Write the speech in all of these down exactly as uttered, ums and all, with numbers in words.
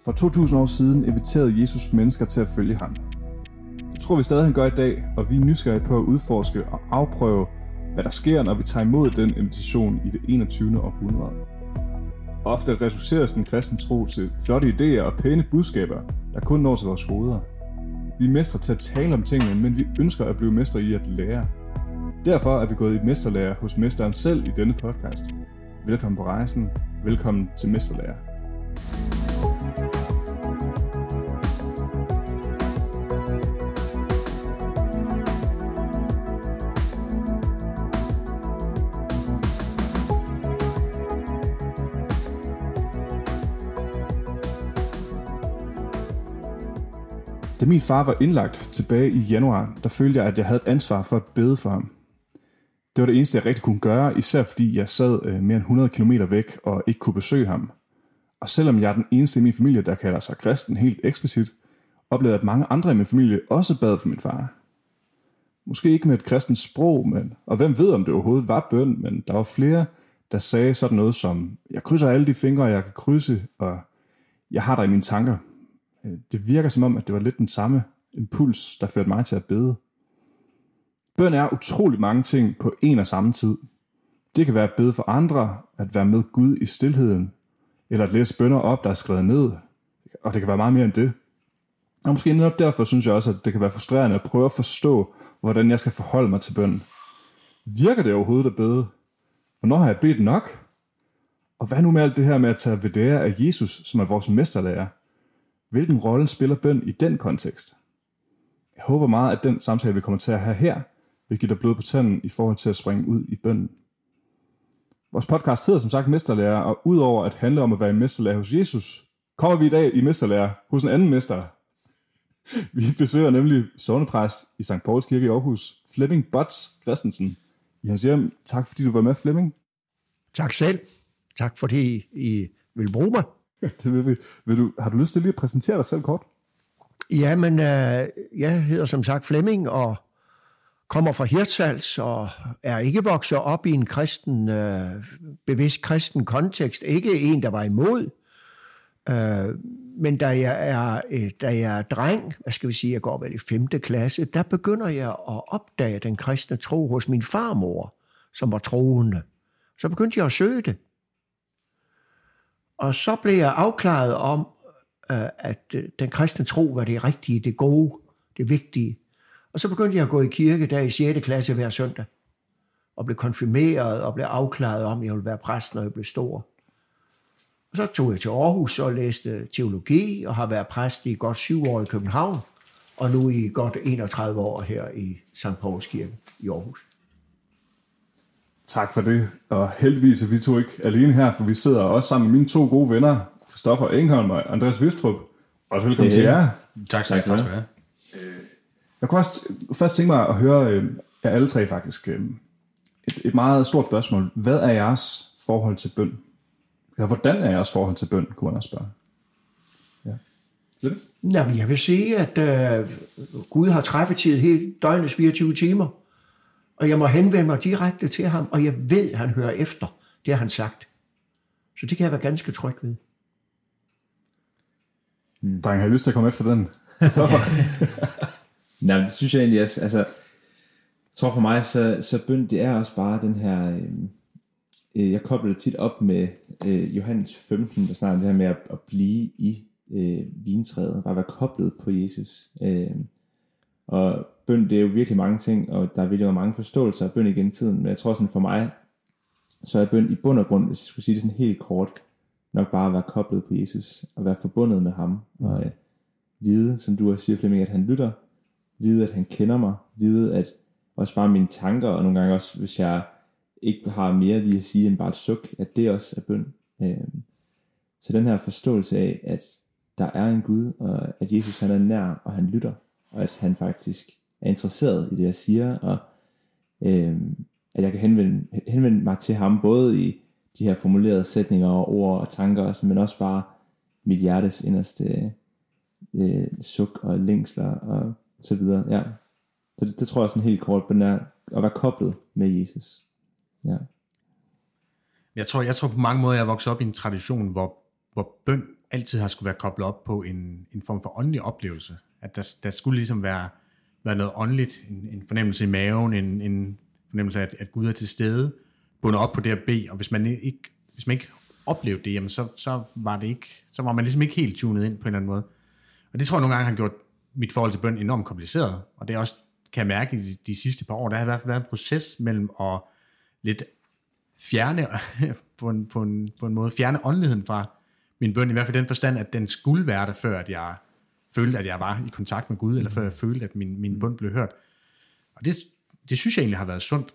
For to tusind år siden inviterede Jesus mennesker til at følge ham. Det tror vi stadig, han gør i dag, og vi er nysgerrige på at udforske og afprøve, hvad der sker, når vi tager imod den invitation i det enogtyvende århundrede. Ofte reduceres den kristne tro til flotte idéer og pæne budskaber, der kun når til vores hoveder. Vi er mestre til at tale om tingene, men vi ønsker at blive mestre i at lære. Derfor er vi gået i mesterlære hos mesteren selv i denne podcast. Velkommen på rejsen. Velkommen til Mesterlære. Da min far var indlagt tilbage i januar, der følte jeg, at jeg havde et ansvar for at bede for ham. Det var det eneste, jeg rigtig kunne gøre, især fordi jeg sad mere end hundrede kilometer væk og ikke kunne besøge ham. Og selvom jeg er den eneste i min familie, der kalder sig kristen helt eksplicit, oplevede jeg, at mange andre i min familie også bad for min far. Måske ikke med et kristent sprog, men, og hvem ved, om det overhovedet var bøn, men der var flere, der sagde sådan noget som, jeg krydser alle de fingre, jeg kan krydse, og jeg har dig i mine tanker. Det virker som om, at det var lidt den samme impuls, der førte mig til at bede. Bøn er utrolig mange ting på en og samme tid. Det kan være at bede for andre, at være med Gud i stilheden, eller at læse bønner op, der er skrevet ned. Og det kan være meget mere end det. Og måske netop derfor synes jeg også, at det kan være frustrerende at prøve at forstå, hvordan jeg skal forholde mig til bønnen. Virker det overhovedet at bede? Hvornår har jeg bedt nok? Og hvad nu med alt det her med at tage ved lære af Jesus, som er vores mesterlærer? Hvilken rolle spiller bøn i den kontekst? Jeg håber meget, at den samtale, vi kommer til at have her, vil give dig blod på tanden i forhold til at springe ud i bønnen. Vores podcast hedder som sagt Mesterlærer, og udover at handle om at være i mesterlærer hos Jesus, kommer vi i dag i mesterlærer hos en anden mester. Vi besøger nemlig sognepræst i Sankt Pauls Kirke i Aarhus, Flemming Bots Christensen. I hans hjem. Tak fordi du var med, Flemming. Tak selv. Tak fordi I vil bruge mig. Det vil vi. Vil du, har du lyst til lige at præsentere dig selv kort? Ja, men øh, jeg hedder som sagt Flemming og kommer fra Hirtshals og er ikke vokset op i en kristen, øh, bevidst kristen kontekst. Ikke en, der var imod. Øh, men da jeg, er, øh, da jeg er dreng, hvad skal vi sige, jeg går vel i femte klasse, der begynder jeg at opdage den kristne tro hos min farmor, som var troende. Så begyndte jeg at søge det. Og så blev jeg afklaret om, at den kristne tro var det rigtige, det gode, det vigtige. Og så begyndte jeg at gå i kirke der i sjette klasse hver søndag. Og blev konfirmeret og blev afklaret om, at jeg ville være præst, når jeg blev stor. Og så tog jeg til Aarhus og læste teologi og har været præst i godt syv år i København. Og nu i godt enogtredive år her i Sankt Pauls Kirke i Aarhus. Tak for det, og heldigvis er vi to ikke alene her, for vi sidder også sammen med mine to gode venner, Christoffer Engholm og Andreas Vistrup. Og velkommen hey. til jer. Tak, tak, tak skal du have. Jeg kunne også først tænke mig at høre øh, jer alle tre faktisk. Øh, et, et meget stort spørgsmål. Hvad er jeres forhold til bøn? Eller hvordan er jeres forhold til bøn, kunne man også spørge. Ja. Flemming? Jamen, jeg vil sige, at øh, Gud har træffetid helt døgnets fireogtyve timer. Og jeg må henvende mig direkte til ham, og jeg ved, at han hører efter. Det har han sagt. Så det kan jeg være ganske tryg ved. Hmm. Dreng, har I lyst til at komme efter den? Nej, det synes jeg egentlig også. Altså, jeg tror for mig, så, så bøn, det er også bare den her... Øh, jeg kobler det tit op med øh, Johannes femten, der snakker det her med at, at blive i øh, vintræet. Bare være koblet på Jesus. Øh, og bøn, det er jo virkelig mange ting, og der er virkelig mange forståelser af bøn igennem tiden, men jeg tror sådan for mig, så er bøn i bund og grund, hvis jeg skulle sige det sådan helt kort, nok bare at være koblet på Jesus, og være forbundet med ham, mm. og øh, vide, som du også siger, Flemming, at han lytter, vide, at han kender mig, vide, at også bare mine tanker, og nogle gange også, hvis jeg ikke har mere lige at sige, end bare et suk, at det også er bøn. Øh, så den her forståelse af, at der er en Gud, og at Jesus han er nær, og han lytter, og at han faktisk er interesseret i det, jeg siger, og øh, at jeg kan henvende, henvende mig til ham, både i de her formulerede sætninger og ord og tanker, men også bare mit hjertes inderste øh, suk og længsler og så videre. Ja. Så det, det tror jeg sådan helt kort på den er at være koblet med Jesus. Ja. Jeg tror, jeg tror på mange måder, jeg er vokset op i en tradition, hvor, hvor bøn altid har skulle være koblet op på en, en form for åndelig oplevelse. At der, der skulle ligesom være, være noget åndeligt, en, en fornemmelse i maven, en, en fornemmelse af, at, at Gud er til stede, bundet op på det at bede, og hvis man ikke, hvis man ikke oplevede det, jamen så, så, var det ikke, så var man ligesom ikke helt tunet ind på en eller anden måde. Og det tror jeg nogle gange har gjort mit forhold til bøn enormt kompliceret, og det er også, kan jeg mærke i de, de sidste par år, der har i hvert fald været en proces mellem at lidt fjerne, på en, på en, på en måde, fjerne åndeligheden fra min bøn, i hvert fald den forstand, at den skulle være der, før at jeg følte, at jeg var i kontakt med Gud, eller før jeg følte, at min, min bøn blev hørt. Og det, det synes jeg egentlig har været sundt.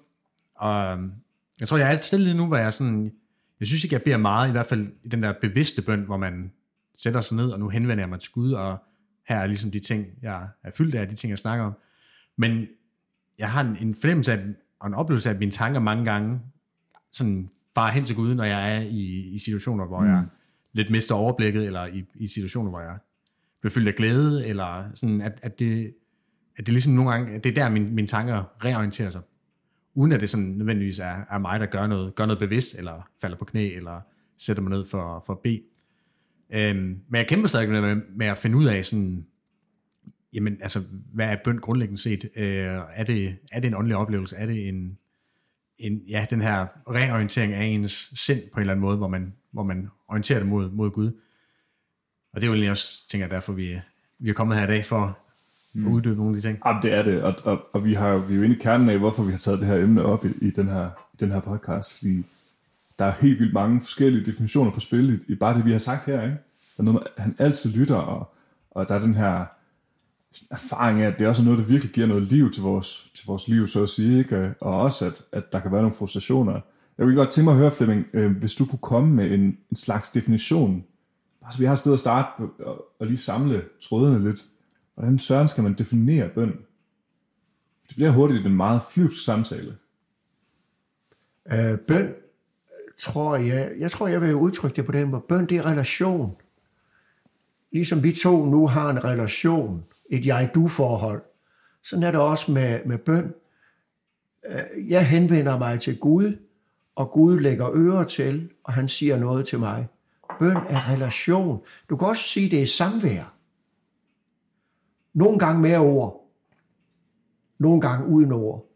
Og jeg tror, jeg er et sted lige nu, hvor jeg sådan, jeg synes ikke, jeg beder meget, i hvert fald i den der bevidste bøn, hvor man sætter sig ned, og nu henvender jeg mig til Gud, og her er ligesom de ting, jeg er fyldt af, de ting, jeg snakker om. Men jeg har en, en fornemmelse af, og en oplevelse af, at mine tanker mange gange sådan farer hen til Gud, når jeg er i, i situationer, hvor mm. jeg lidt mister overblikket, eller i, i situationer, hvor jeg bliver fyldt af glæde, eller sådan, at, at, det, at det ligesom nogle gange, at det er der, mine, mine tanker reorienterer sig, uden at det sådan nødvendigvis er, er mig, der gør noget, gør noget bevidst, eller falder på knæ, eller sætter mig ned for, for at bede. Øhm, men jeg kæmper stadig med, med at finde ud af sådan, jamen altså, hvad er bøn grundlæggende set? Øh, er, det, er det en åndelig oplevelse? Er det en, en, ja, den her reorientering af ens sind på en eller anden måde, hvor man, hvor man orienterer det mod, mod Gud? Og det er jo egentlig også, tænker jeg, derfor vi, vi er kommet her i dag for mm. at uddybe nogle af de ting. Jamen, det er det, og, og, og vi, har, vi er jo inde i kernen af, hvorfor vi har taget det her emne op i, i, den, her, i den her podcast, fordi der er helt vildt mange forskellige definitioner på spil i, i bare det, vi har sagt her, ikke? Der er noget, han altid lytter, og, og der er den her erfaring af, at det også er noget, der virkelig giver noget liv til vores, til vores liv, så at sige, ikke? Og også, at, at der kan være nogle frustrationer. Jeg vil godt tænke mig at høre, Flemming, øh, hvis du kunne komme med en, en slags definition. Altså, vi har et sted at starte på, og, og lige samle trådene lidt. Hvordan søren skal man definere bøn? Det bliver hurtigt en meget flyvsk samtale. Øh, bøn, tror jeg, jeg tror, jeg vil udtrykke det på den måde. Bøn, det er relation. Ligesom vi to nu har en relation, et jeg-du-forhold, sådan er det også med, med bøn. Jeg henvender mig til Gud, og Gud lægger ører til, og han siger noget til mig. Bøn er relation. Du kan også sige, det er samvær. Nogle gange med ord. Nogle gange uden ord.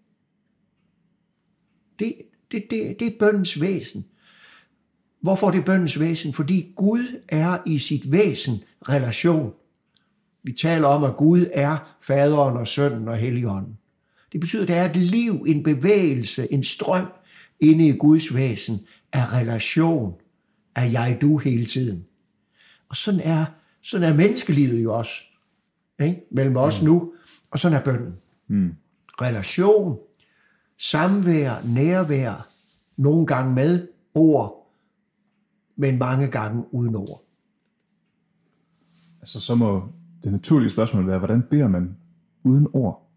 Det, det, det, det er bønnens væsen. Hvorfor er det bønnens væsen? Fordi Gud er i sit væsen relation. Vi taler om, at Gud er faderen og sønnen og helligånden. Det betyder, at der er et liv, en bevægelse, en strøm inde i Guds væsen af relation, af jeg-du hele tiden. Og sådan er, sådan er menneskelivet jo også, ikke? Mellem os mm. nu, og sådan er bønnen. Mm. Relation, samvær, nærvær, nogle gange med ord, men mange gange uden ord. Altså så må det naturlige spørgsmål være, hvordan beder man uden ord?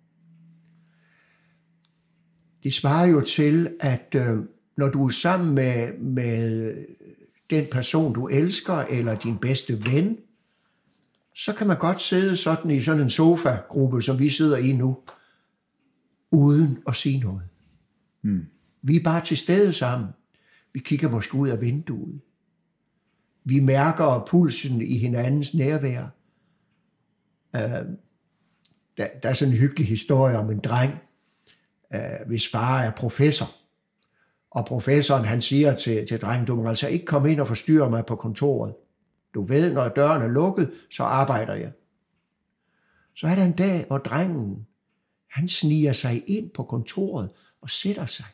Det svarer jo til, at øh, når du er sammen med, med den person, du elsker, eller din bedste ven, så kan man godt sidde sådan i sådan en sofa-gruppe, som vi sidder i nu, uden at sige noget. Hmm. Vi er bare til stede sammen. Vi kigger måske ud af vinduet. Vi mærker pulsen i hinandens nærvær. Uh, der, der er sådan en hyggelig historie om en dreng, uh, hvis far er professor. Og professoren, han siger til, til drengen, du må altså ikke komme ind og forstyrre mig på kontoret. Du ved, når døren er lukket, så arbejder jeg. Så er der en dag, hvor drengen, han sniger sig ind på kontoret og sætter sig.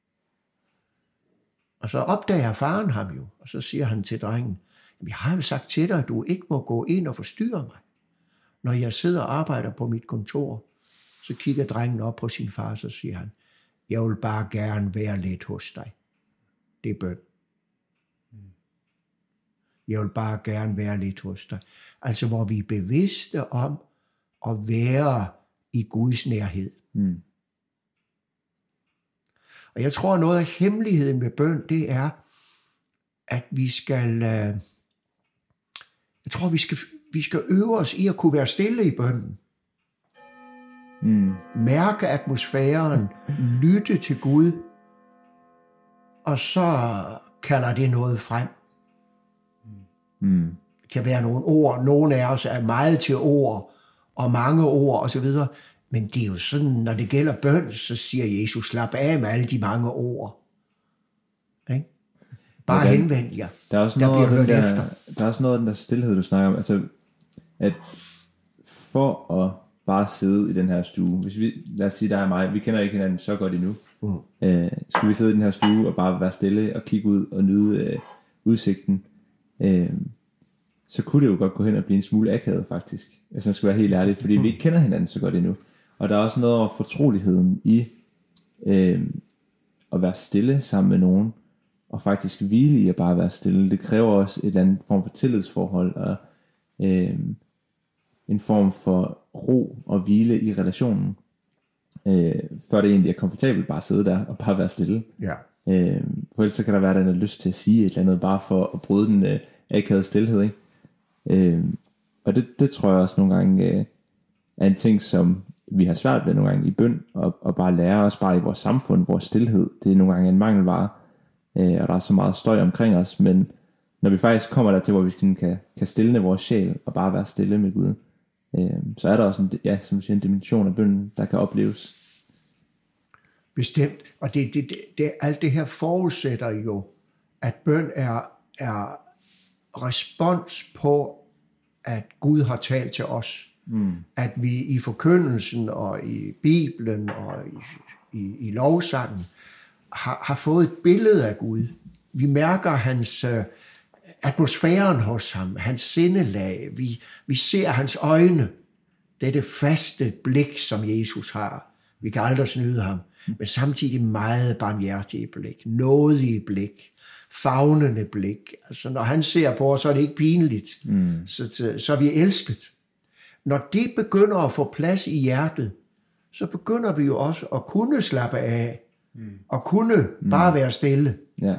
Og så opdager faren ham jo, og så siger han til drengen, jeg har jo sagt til dig, at du ikke må gå ind og forstyrre mig. Når jeg sidder og arbejder på mit kontor, så kigger drengen op på sin far, så siger han, jeg vil bare gerne være lidt hos dig. Det er bøn. Jeg vil bare gerne være lidt hos dig. Altså, hvor vi er bevidste om at være i Guds nærhed. Mm. Og jeg tror, at noget af hemmeligheden ved bøn, det er, at vi skal, jeg tror, vi skal, vi skal øve os i at kunne være stille i bønnen. Mm. Mærke atmosfæren, lytte til Gud, og så kalder det noget frem. Mm. kan være nogle ord. Nogle af os er meget til ord, og mange ord osv., men det er jo sådan, når det gælder bøn, så siger Jesus, slap af med alle de mange ord. Ikke? Bare ja, der, henvend jer. Der er også der noget, bliver den der, efter. der er også noget af den der stillhed, du snakker om. Altså, at for at bare sidde i den her stue, hvis vi, lad os sige, der er mig, vi kender ikke hinanden så godt endnu, mm. øh, skulle vi sidde i den her stue og bare være stille og kigge ud og nyde øh, udsigten, øh, så kunne det jo godt gå hen og blive en smule akavet faktisk, hvis man skal være helt ærlig, fordi mm. vi ikke kender hinanden så godt endnu. Og der er også noget over fortroligheden i øh, at være stille sammen med nogen, og faktisk hvile i at bare være stille. Det kræver også et eller andet form for tillidsforhold, og øh, en form for ro og hvile i relationen, øh, før det egentlig er komfortabelt bare at sidde der og bare være stille. Ja. Øh, for ellers så kan der være, der er lyst til at sige et eller andet, bare for at bryde den øh, akavede stillhed, ikke? Øh, og det, det tror jeg også nogle gange øh, er en ting, som vi har svært ved nogle gange i bøn, og, og bare lære os bare i vores samfund, vores stillhed, det er nogle gange en mangelvare, øh, og der er så meget støj omkring os, men når vi faktisk kommer der til, hvor vi kan, kan stille vores sjæl, og bare være stille med Gud, øh, så er der også en, ja, som siger, en dimension af bønnen, der kan opleves. Bestemt, og det, det, det, det, alt det her forudsætter jo, at bøn er, er respons på, at Gud har talt til os. Mm. At vi i forkyndelsen og i Bibelen og i, i, i lovsangen har, har fået et billede af Gud. Vi mærker hans uh, atmosfæren hos ham, hans sindelag. Vi, vi ser hans øjne. Det er det faste blik, som Jesus har. Vi kan aldrig snyde ham, men samtidig meget barmhjertige blik, nådige blik, favnende blik. Altså når han ser på os, så er det ikke pinligt. Mm. Så, så, så er vi elsket. Når det begynder at få plads i hjertet, så begynder vi jo også at kunne slappe af, mm. og kunne mm. bare være stille. Ja.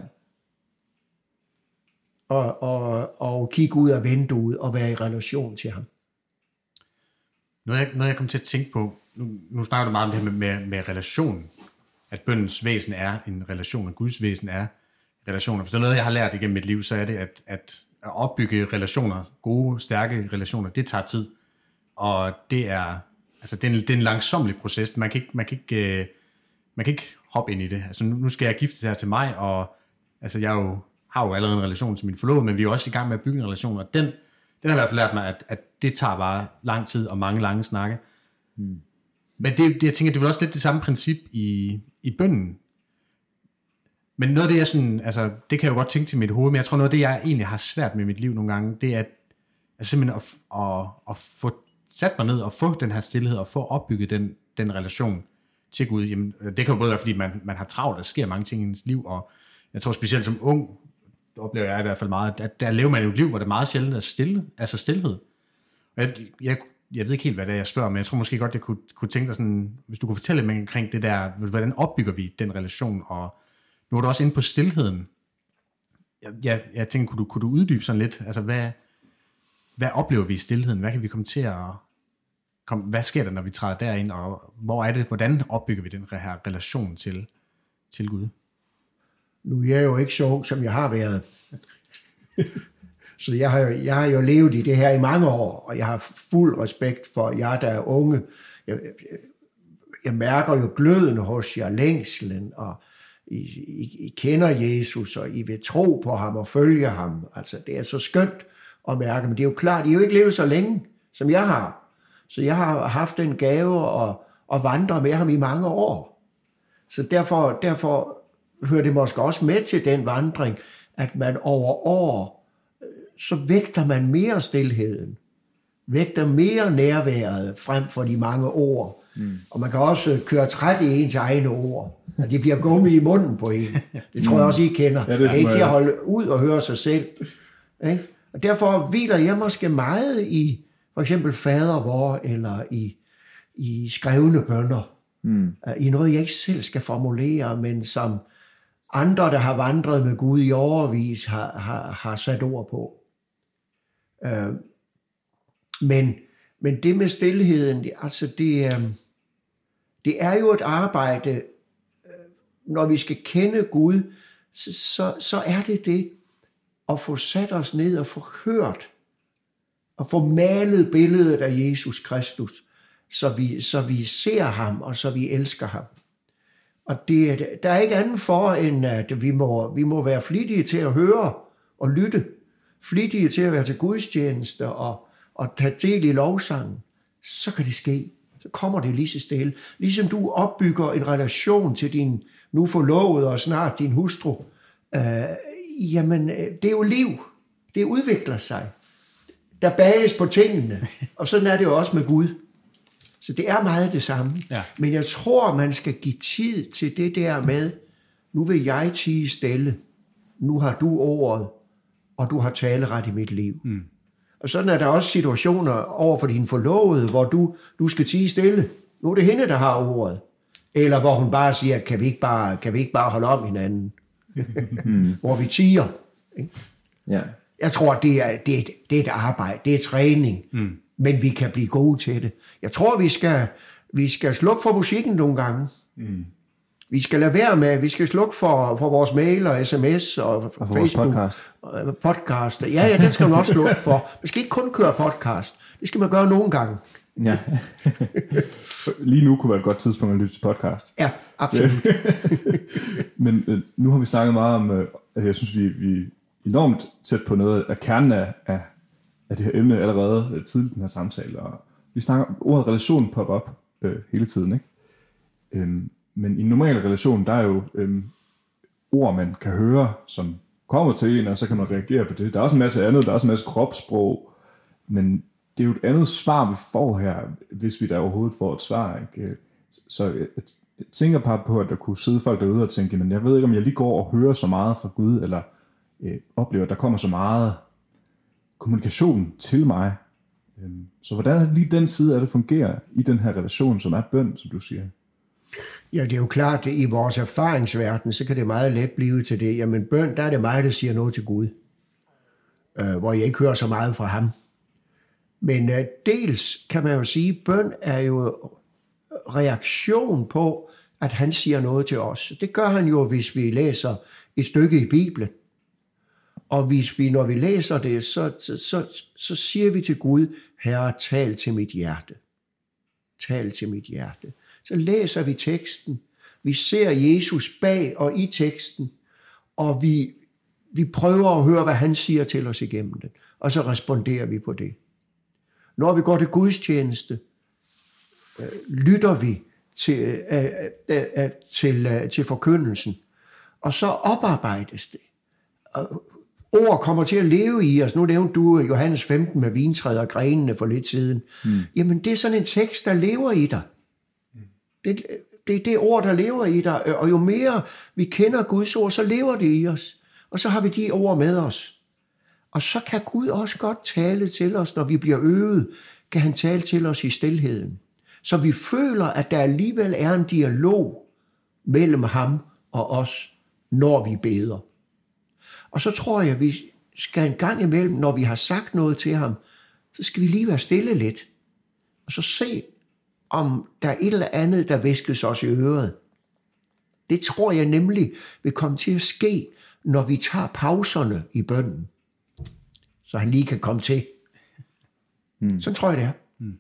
Og, og, og kigge ud af vinduet og være i relation til ham. Noget jeg, noget jeg kom til at tænke på, nu, nu snakker du meget om det her med, med, med relationen, at bøndens væsen er en relation, og Guds væsen er relationer. Hvis der er noget, jeg har lært igennem mit liv, så er det, at, at at opbygge relationer, gode, stærke relationer, det tager tid. Og det er, altså det er en, det er en langsomlig proces. Man kan ikke, man kan ikke, øh, man kan ikke hoppe ind i det. Altså nu, nu skal jeg giftes her til mig, og altså jeg jo, har jo allerede en relation til min forlovede, men vi er jo også i gang med at bygge en relation, og den, den har i hvert fald lært mig, at, at det tager bare lang tid og mange lange snakke. Hmm. Men det, det, jeg tænker, det er også lidt det samme princip i, i bønnen. Men noget af det, jeg sådan, altså, det kan jeg jo godt tænke til mit hoved, men jeg tror noget af det, jeg egentlig har svært med mit liv nogle gange, det er at, altså simpelthen at, at, at få sat mig ned og få den her stillhed, og få opbygget den, den relation til Gud. Jamen, det kan jo både være, fordi man, man har travlt, der sker mange ting i ens liv, og jeg tror specielt som ung, oplever jeg i hvert fald meget, at der lever man jo et liv, hvor det er meget sjældent er stille, altså stillhed. Og jeg, jeg, jeg ved ikke helt, hvad det er, jeg spørger, men jeg tror måske godt, jeg kunne, kunne tænke dig sådan, hvis du kunne fortælle mig omkring det der, hvordan opbygger vi den relation, og nu er du også inde på stillheden. Jeg, jeg, jeg tænker, kunne du, kunne du uddybe sådan lidt, altså hvad, hvad oplever vi i stillheden? Hvad kan vi komme til at, kom, hvad sker der, når vi træder derind, og hvor er det, hvordan opbygger vi den her relation til, til Gud? Nu er jeg jo ikke så ung, som jeg har været. Så jeg har, jo, jeg har jo levet i det her i mange år, og jeg har fuld respekt for jer, der er unge. Jeg, jeg, jeg mærker jo gløden hos jer, længslen, og I, I, I kender Jesus, og I vil tro på ham og følge ham. Altså, det er så skønt at mærke, men det er jo klart, I har jo ikke levet så længe, som jeg har. Så jeg har haft den gave at, at vandre med ham i mange år. Så derfor, derfor hører det måske også med til den vandring, at man over år, så vægter man mere stilheden, vægter mere nærværet frem for de mange ord. Mm. Og man kan også køre træt i ens egne ord, og det bliver gummi i munden på en. Det tror jeg også, I kender. Ja, det, det er ikke til at holde ud og høre sig selv. Ikke? Og derfor hviler jeg måske meget i for eksempel fader vor, eller i, i skrevne bønner. Mm. I noget, jeg ikke selv skal formulere, men som andre, der har vandret med Gud i årevis, har, har, har sat ord på. Uh, men, men det med stilheden, det, altså det, uh, det er jo et arbejde, uh, når vi skal kende Gud, så, så, så er det det, at få sat os ned og få hørt, at få malet billedet af Jesus Kristus, så vi, så vi ser ham, og så vi elsker ham. Og det, der er ikke andet for, end at vi må, vi må være flittige til at høre og lytte, flittige til at være til gudstjeneste og, og tage del i lovsangen. Så kan det ske. Så kommer det lige så stille. Ligesom du opbygger en relation til din nu forlovede og snart din hustru. Øh, jamen, det er jo liv. Det udvikler sig. Der bages på tingene. Og sådan er det jo også med Gud. Så det er meget det samme. Ja. Men jeg tror, man skal give tid til det der med, nu vil jeg tie stille. Nu har du ordet, og du har taleret i mit liv. Mm. Og sådan er der også situationer over for din forlovede, hvor du, du skal tie stille. Nu er det hende, der har ordet. Eller hvor hun bare siger, kan vi ikke bare, kan vi ikke bare holde om hinanden? mm. Hvor vi tier. Ja. Jeg tror, det er, det, er, det er et arbejde, det er træning. Mm. Men vi kan blive gode til det. Jeg tror, vi skal, vi skal slukke for musikken nogle gange. Mm. Vi skal lade være med, vi skal slukke for, for vores mail og sms og, og for Facebook. Podcast. Podcast. Ja, ja, den skal man også slukke for. Man skal ikke kun køre podcast. Det skal man gøre nogle gange. Ja. Lige nu kunne være et godt tidspunkt at lytte til podcast. Ja, absolut. Men øh, nu har vi snakket meget om, øh, jeg synes, vi, vi er enormt tæt på noget af kernen af, af, af det her emne allerede øh, tidligt i den her samtale. Og vi snakker om ordet relation popper op øh, hele tiden, ikke? Øhm, men i en normal relation, der er jo øhm, ord, man kan høre, som kommer til en, og så kan man reagere på det. Der er også en masse andet, der er også en masse kropssprog, men det er jo et andet svar, vi får her, hvis vi da overhovedet får et svar, ikke? Så jeg, jeg tænker bare på, at der kunne sidde folk derude og tænke, men jeg ved ikke, om jeg lige går og hører så meget fra Gud, eller øh, oplever, at der kommer så meget kommunikation til mig. Så hvordan er det lige den side af det fungerer i den her relation, som er bøn, som du siger? Ja, det er jo klart, at i vores erfaringsverden, så kan det meget let blive til det. Jamen bøn, der er det mig, der siger noget til Gud, øh, hvor jeg ikke hører så meget fra ham. Men øh, dels kan man jo sige, at bøn er jo reaktion på, at han siger noget til os. Det gør han jo, hvis vi læser et stykke i Bibelen. Og hvis vi, når vi læser det, så, så, så siger vi til Gud, Herre, tal til mit hjerte. Tal til mit hjerte. Så læser vi teksten. Vi ser Jesus bag og i teksten. Og vi, vi prøver at høre, hvad han siger til os igennem den. Og så responderer vi på det. Når vi går til gudstjeneste, øh, lytter vi til, øh, øh, øh, til, øh, til forkyndelsen. Og så oparbejdes det. Og ord kommer til at leve i os. Nu nævnte du Johannes femten med vintræet og grenene for lidt siden. Mm. Jamen, det er sådan en tekst, der lever i dig. Mm. Det, det er det ord, der lever i dig. Og jo mere vi kender Guds ord, så lever det i os. Og så har vi de ord med os. Og så kan Gud også godt tale til os, når vi bliver øvet, kan han tale til os i stilheden. Så vi føler, at der alligevel er en dialog mellem ham og os, når vi beder. Og så tror jeg, at vi skal en gang imellem, når vi har sagt noget til ham, så skal vi lige være stille lidt. Og så se, om der er et eller andet, der viskes os i øret. Det tror jeg nemlig vil komme til at ske, når vi tager pauserne i bønnen. Så han lige kan komme til. Hmm. Så tror jeg, det er. Hmm.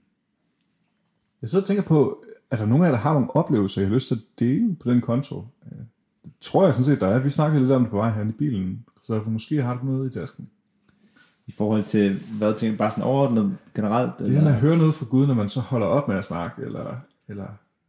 Jeg sidder og tænker på, at der nogen af jer, der har nogle oplevelser, jeg har lyst til at dele på den konto. Det tror jeg sådan set, der er. Vi snakkede lidt om det på vej her i bilen. Så for måske har du noget i tasken. I forhold til, hvad tænker bare sådan overordnet generelt? Det er, at høre noget fra Gud, når man så holder op med at snakke, eller... eller...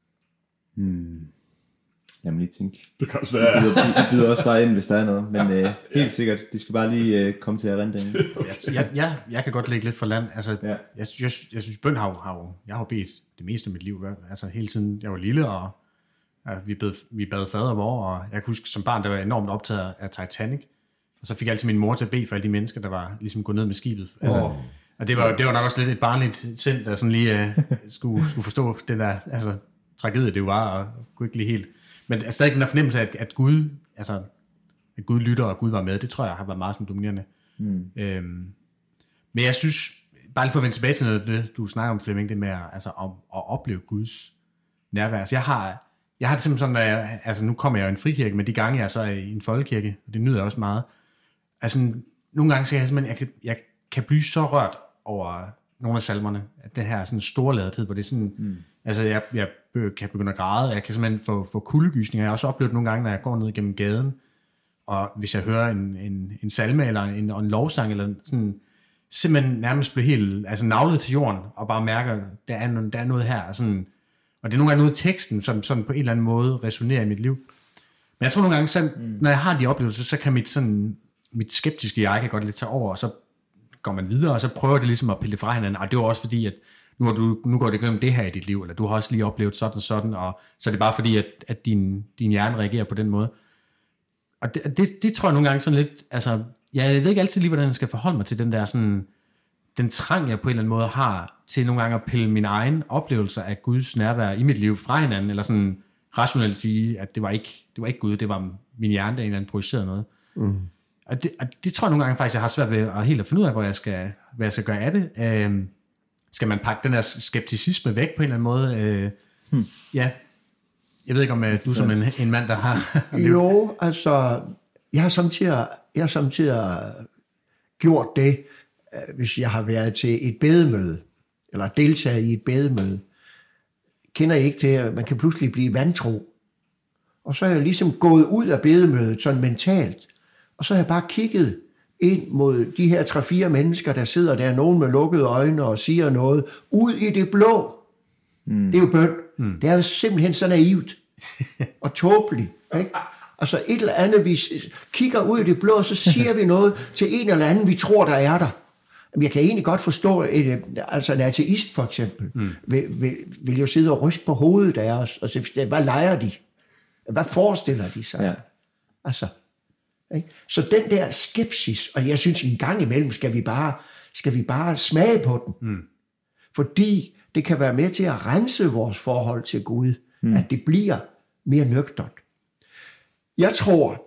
Hmm. Jeg må lige tænke. Det kan også være. I byder, I byder også bare ind, hvis der er noget. Men øh, helt sikkert, de skal bare lige øh, komme til at rende den. Okay. Jeg, jeg, jeg kan godt lægge lidt for land. Altså, ja. jeg, jeg, jeg synes, bøn har jo, har jo... Jeg har jo bedt det meste af mit liv. Altså hele tiden, jeg var lille, og ja, vi, bad, vi bad fader vor, og jeg kan huske, som barn, der var enormt optaget af Titanic. Og så fik jeg altid min mor til at bede for alle de mennesker, der var ligesom gået ned med skibet. Altså, oh. Og det var, det var nok også lidt et barnligt sind, der sådan lige uh, skulle, skulle forstå den der altså, tragedie, det jo var, og kunne ikke lige helt... Men altså, stadig den der fornemmelse af, at, at Gud, altså, at Gud lytter, og Gud var med, det tror jeg har været meget sådan dominerende. Mm. Øhm, men jeg synes, bare lige for at vende tilbage til noget, det, du snakker om, Flemming, det med at, altså, at, at opleve Guds nærvær. Altså, jeg har... Jeg har det simpelthen sådan, at jeg, altså nu kommer jeg jo i en frikirke, men de gange jeg så er i en folkekirke, og det nyder jeg også meget. Altså nogle gange så jeg simpelthen, jeg kan, jeg kan blive så rørt over nogle af salmerne, at det her sådan storladethed, hvor det er sådan, mm. altså jeg, jeg kan begynde at græde, jeg kan simpelthen få, få kuldegysninger. Jeg har også oplevet nogle gange, når jeg går ned gennem gaden, og hvis jeg hører en, en, en salme eller en, en lovsang, eller sådan, simpelthen nærmest bliver helt altså navlet til jorden, og bare mærker, der er, noget, der er noget her, og, sådan, og det er nogle gange noget i teksten, som sådan på en eller anden måde resonerer i mit liv. Men jeg tror nogle gange, så, mm. når jeg har de oplevelser, så kan mit, sådan, mit skeptiske jeg kan godt lidt tage over, og så går man videre, og så prøver det ligesom at pille fra hinanden, og det var også fordi, at nu, har du, nu går det igennem det her i dit liv, eller du har også lige oplevet sådan og sådan, og så er det bare fordi, at, at din, din hjerne reagerer på den måde. Og det, det, det tror jeg nogle gange sådan lidt, altså, jeg ved ikke altid lige, hvordan jeg skal forholde mig til den der sådan, den trang, jeg på en eller anden måde har, til nogle gange at pille mine egne oplevelser af Guds nærvær i mit liv fra hinanden, eller sådan rationelt sige, at det var ikke, det var ikke Gud, det var min hjerne, der en eller anden projiceret noget. Mm. Og, det, og det tror jeg nogle gange faktisk, jeg har svært ved at helt at finde ud af, hvor jeg skal, hvad jeg skal gøre af det. Øhm, skal man pakke den der skepticisme væk på en eller anden måde? Øh, hmm. Ja, jeg ved ikke, om uh, du som en, en mand, der har... jo, altså, jeg har samtidig, jeg har samtidig gjort det, hvis jeg har været til et bedemøde, eller deltaget i et bedemøde. Kender I ikke det, at man kan pludselig blive vantro? Og så er jeg ligesom gået ud af bedemødet, sådan mentalt, og så har jeg bare kigget ind mod de her tre-fire mennesker, der sidder der, nogen med lukkede øjne og siger noget, ud i det blå. Mm. Det er jo bøn. Mm. Det er jo simpelthen så naivt og tåbeligt. Ikke? Altså et eller andet, vi kigger ud i det blå, og så siger vi noget til en eller anden, vi tror, der er der. Jeg kan egentlig godt forstå, et, altså en ateist for eksempel, mm. vil, vil, vil jo sidde og ryste på hovedet af os, og så, hvad leger de? Hvad forestiller de sig? Ja. Altså, ikke? Så den der skepsis, og jeg synes en gang imellem, skal vi bare, skal vi bare smage på den. Mm. Fordi det kan være med til at rense vores forhold til Gud, mm. at det bliver mere nøgternt. Jeg tror,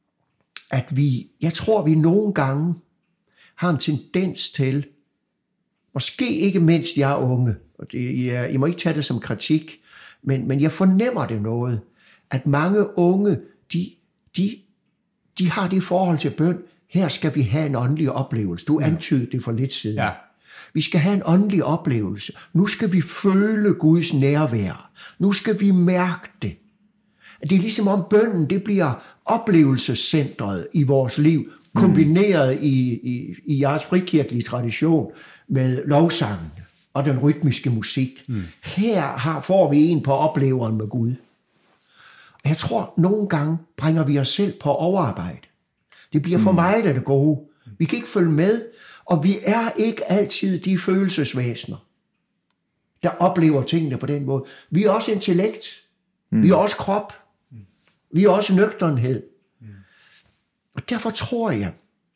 at vi, jeg tror, vi nogle gange har en tendens til, måske ikke mindst jeg er unge, og det, jeg, I må ikke tage det som kritik, men, men jeg fornemmer det noget, at mange unge, de, de, de har det forhold til bøn, her skal vi have en åndelig oplevelse. Du antydede det for lidt siden. Ja. Vi skal have en åndelig oplevelse. Nu skal vi føle Guds nærvær. Nu skal vi mærke det. Det er ligesom om bønnen, det bliver oplevelsescentret i vores liv, kombineret mm. i, i, i jeres frikirkelige tradition med lovsangen og den rytmiske musik. Mm. Her har, får vi en på opleveren med Gud. Og jeg tror, nogle gange bringer vi os selv på overarbejde. Det bliver for mm. meget af det gode. Vi kan ikke følge med, og vi er ikke altid de følelsesvæsener, der oplever tingene på den måde. Vi er også intellekt. Mm. Vi er også krop. Mm. Vi er også nøgternhed. Mm. Og derfor tror jeg,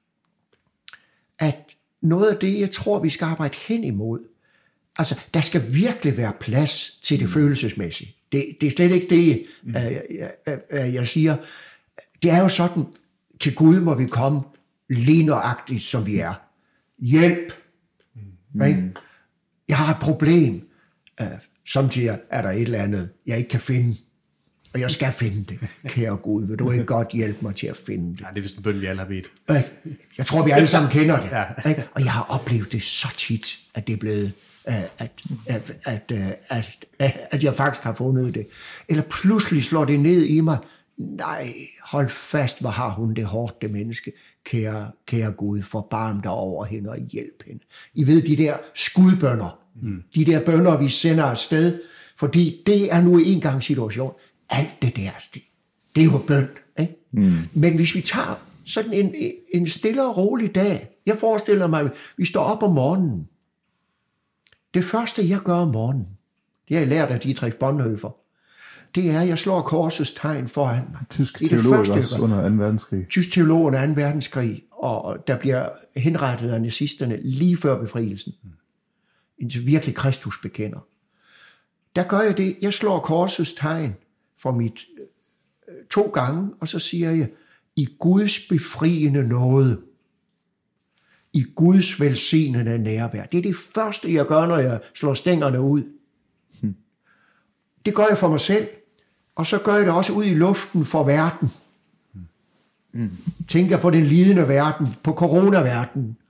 at noget af det, jeg tror, vi skal arbejde hen imod, altså, der skal virkelig være plads til det mm. følelsesmæssige. Det, det er slet ikke det, mm. jeg, jeg, jeg siger. Det er jo sådan, til Gud må vi komme lige nøjagtigt, som vi er. Hjælp. Mm. Ikke? Jeg har et problem. Uh, samtidig er der et eller andet, jeg ikke kan finde. Og jeg skal finde det, kære Gud. Vil du ikke godt hjælpe mig til at finde det? Ja, det er vist en bøn, vi alle har bedt. Jeg tror, vi alle sammen kender det. Ja. Ikke? Og jeg har oplevet det så tit, at det er blevet, at, at, at, at, at, at, at jeg faktisk har fundet det. Eller pludselig slår det ned i mig. Nej, hold fast, hvor har hun det hårdt, det menneske. Kære, kære Gud, forbarm dig over hende og hjælp hende. I ved, de der skudbønner, mm. de der bønner, vi sender afsted, fordi det er nu en gang situation. Alt det der, det, det er jo bøn. Ikke? Mm. Men hvis vi tager sådan en, en stille og rolig dag, jeg forestiller mig, vi står op om morgenen. Det første, jeg gør om morgenen, det har jeg lært af Dietrich Bonhoeffer, det er, at jeg slår korsets tegn foran mig. Tysk teolog også under anden verdenskrig. Tysk teolog under anden verdenskrig, og der bliver henrettet af nazisterne lige før befrielsen. En virkelig kristusbekender. Der gør jeg det, jeg slår korsets tegn for mit øh, to gange, og så siger jeg, i Guds befriende nåde, i Guds velsignende nærvær. Det er det første, jeg gør, når jeg slår stængerne ud. Hmm. Det gør jeg for mig selv, og så gør jeg det også ud i luften for verden. Hmm. Tænker på den lidende verden, på coronaverdenen,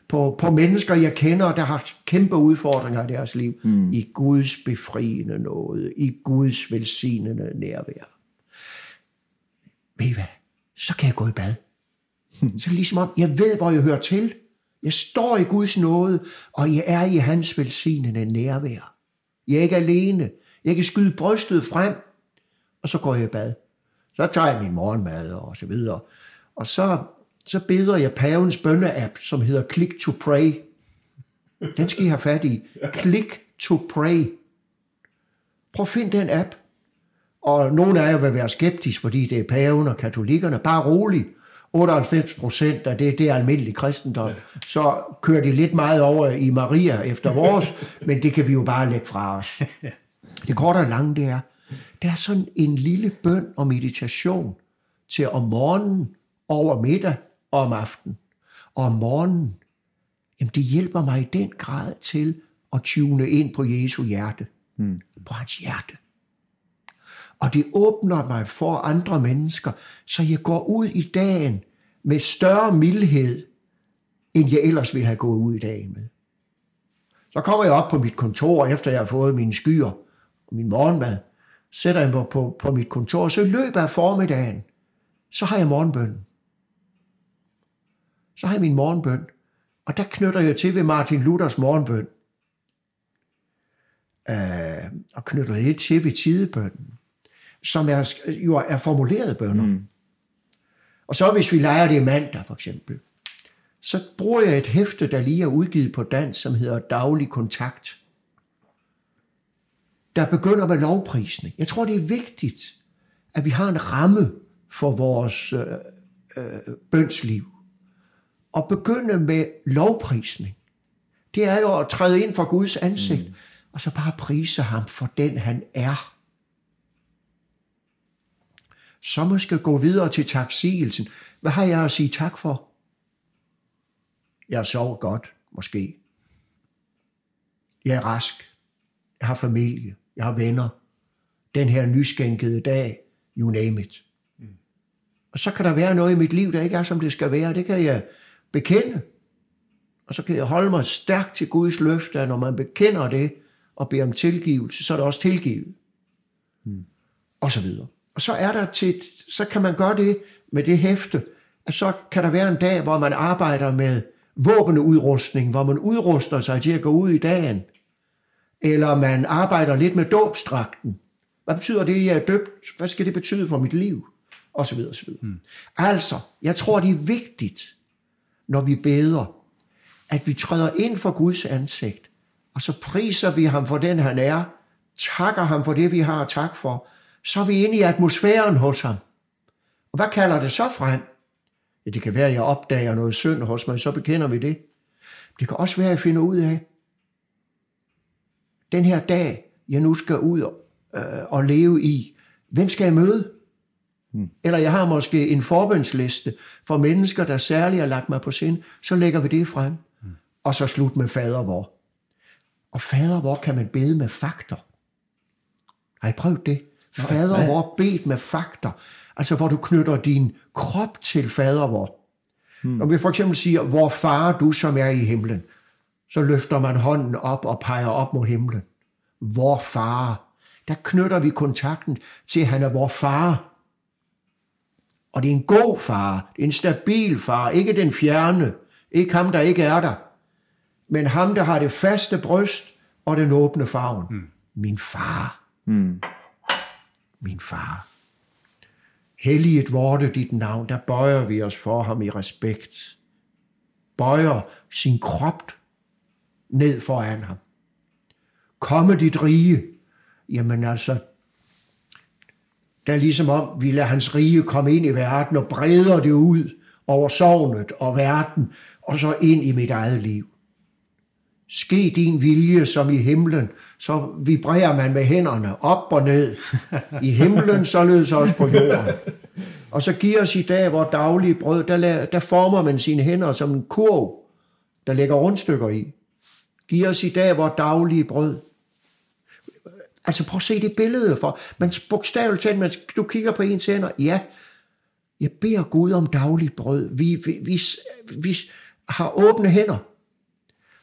på, på mennesker, jeg kender, der har kæmpe udfordringer i deres liv, mm. i Guds befriende nåde, i Guds velsignende nærvær. Ved I hvad? Så kan jeg gå i bad. Så ligesom om, jeg ved, hvor jeg hører til. Jeg står i Guds nåde, og jeg er i hans velsignende nærvær. Jeg er ikke alene. Jeg kan skyde brystet frem, og så går jeg i bad. Så tager jeg min morgenmad og så videre. Og så, så beder jeg pavens bønne-app, som hedder Click to Pray. Den skal I have fat i. Click to Pray. Prøv at finde den app. Og nogle af jer vil være skeptisk, fordi det er paven og katolikkerne. Bare rolig. otteoghalvfems procent af det, det er almindelig kristendom. Så kører de lidt meget over i Maria efter vores, men det kan vi jo bare lægge fra os. Det korte og lange, det er, der er sådan en lille bøn og meditation til om morgenen, over middag og om aftenen. Og om morgenen, jamen det hjælper mig i den grad til at tune ind på Jesu hjerte. Hmm. På hans hjerte. Og det åbner mig for andre mennesker, så jeg går ud i dagen med større mildhed, end jeg ellers ville have gået ud i dagen med. Så kommer jeg op på mit kontor, efter jeg har fået mine skyer og min morgenmad, sætter jeg mig på, på mit kontor, så i løbet af formiddagen, så har jeg morgenbønnen. Så har jeg min morgenbøn, og der knytter jeg til ved Martin Luthers morgenbøn, øh, og knytter lidt til ved tidebønnen, som er, jo er formulerede bønner. Mm. Og så hvis vi leger det mandag for eksempel, så bruger jeg et hæfte, der lige er udgivet på dansk, som hedder Daglig Kontakt, der begynder med lovprisning. Jeg tror, det er vigtigt, at vi har en ramme for vores øh, øh, bønsliv. Og begynde med lovprisning. Det er jo at træde ind for Guds ansigt, mm. og så bare prise ham for den, han er. Så måske gå videre til taksigelsen. Hvad har jeg at sige tak for? Jeg har sovet godt, måske. Jeg er rask. Jeg har familie. Jeg har venner. Den her nyskænkede dag, you name it. Mm. Og så kan der være noget i mit liv, der ikke er, som det skal være. Det kan jeg bekende. Og så kan jeg holde mig stærkt til Guds løfte, at når man bekender det og beder om tilgivelse, så er det også tilgivet. Mm. Og så videre. Og så er der til, så kan man gøre det med det hæfte, at så kan der være en dag, hvor man arbejder med våbenudrustning, hvor man udruster sig til at gå ud i dagen, eller man arbejder lidt med dåbsdragten. Hvad betyder det, jeg er døbt? Hvad skal det betyde for mit liv? Og så videre, og så videre. Hmm. Altså, jeg tror, det er vigtigt, når vi beder, at vi træder ind for Guds ansigt, og så priser vi ham for den, han er, takker ham for det, vi har tak for, så er vi inde i atmosfæren hos ham. Og hvad kalder det så frem? Ja, det kan være, at jeg opdager noget synd hos mig, så bekender vi det. Det kan også være, at jeg finder ud af, den her dag, jeg nu skal ud og, øh, og leve i, hvem skal jeg møde? Hmm. Eller jeg har måske en forbønsliste for mennesker, der særligt har lagt mig på sind, så lægger vi det frem. Hmm. Og så slut med fader vor. Og fader vor kan man bede med fakter. Har I prøvet det? Fader vor bedt med fakter. Altså hvor du knytter din krop til fader vor. Hmm. Når vi for eksempel siger, hvor far du som er i himlen, så løfter man hånden op og peger op mod himlen. Vor far. Der knytter vi kontakten til, at han er vor far. Og det er en god far. Det er en stabil far. Ikke den fjerne. Ikke ham, der ikke er der. Men ham, der har det faste bryst og den åbne favn. Hmm. Min far. Hmm. Min far. Helliget vorte dit navn. Der bøjer vi os for ham i respekt. Bøjer sin krop ned foran ham. Komme dit rige. Jamen altså, der er ligesom om, vi lader hans rige komme ind i verden og breder det ud over sognet og verden, og så ind i mit eget liv. Ske din vilje som i himlen, så vibrerer man med hænderne op og ned. I himlen, således også på jorden. Og så giver os i dag vores daglige brød, der, la- der former man sine hænder som en kurv, der lægger rundstykker i. Giv os i dag vores daglige brød. Altså prøv at se det billede for. Man bogstaveligt talt, man, du kigger på ens hænder. Ja, jeg beder Gud om dagligt brød. Vi, vi, vi, vi har åbne hænder.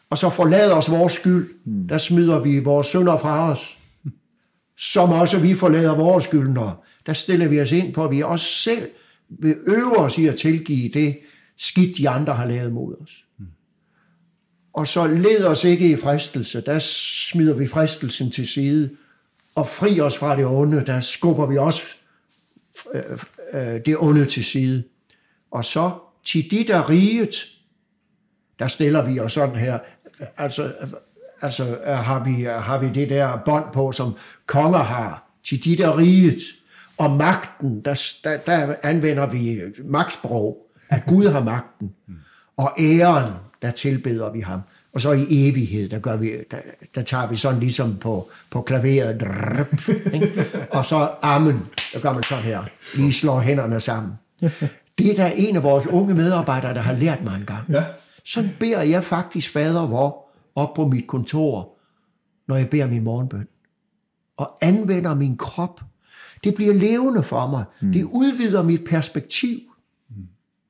Og så forlad os vores skyld. Mm. Der smider vi vores synder fra os. Som også vi forlader vores skyldnere. Der stiller vi os ind på, at vi også selv vil øve os i at tilgive det skidt, de andre har lavet mod os. Mm. Og så led os ikke i fristelse. Der smider vi fristelsen til side. Og fri os fra det onde. Der skubber vi også øh, øh, det onde til side. Og så til de, der riget, der stiller vi os sådan her. Altså, altså har, vi, har vi det der bånd på, som konger har. Til de, der riget. Og magten, der, der, der anvender vi magtsprog, at Gud har magten. Og æren, der tilbeder vi ham. Og så i evighed, der, gør vi, der, der tager vi sådan ligesom på, på klaveret. Drrp, og så amen, der gør man sådan her. Lige slår hænderne sammen. Det er der en af vores unge medarbejdere, der har lært mig en gang. Ja. Sådan beder jeg faktisk fader vor op på mit kontor, når jeg beder min morgenbøn. Og anvender min krop. Det bliver levende for mig. Mm. Det udvider mit perspektiv. Mm.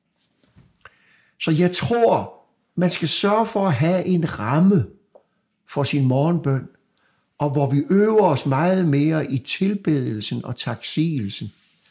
Så jeg tror, man skal sørge for at have en ramme for sin morgenbøn, og hvor vi øver os meget mere i tilbedelsen og taksigelsen.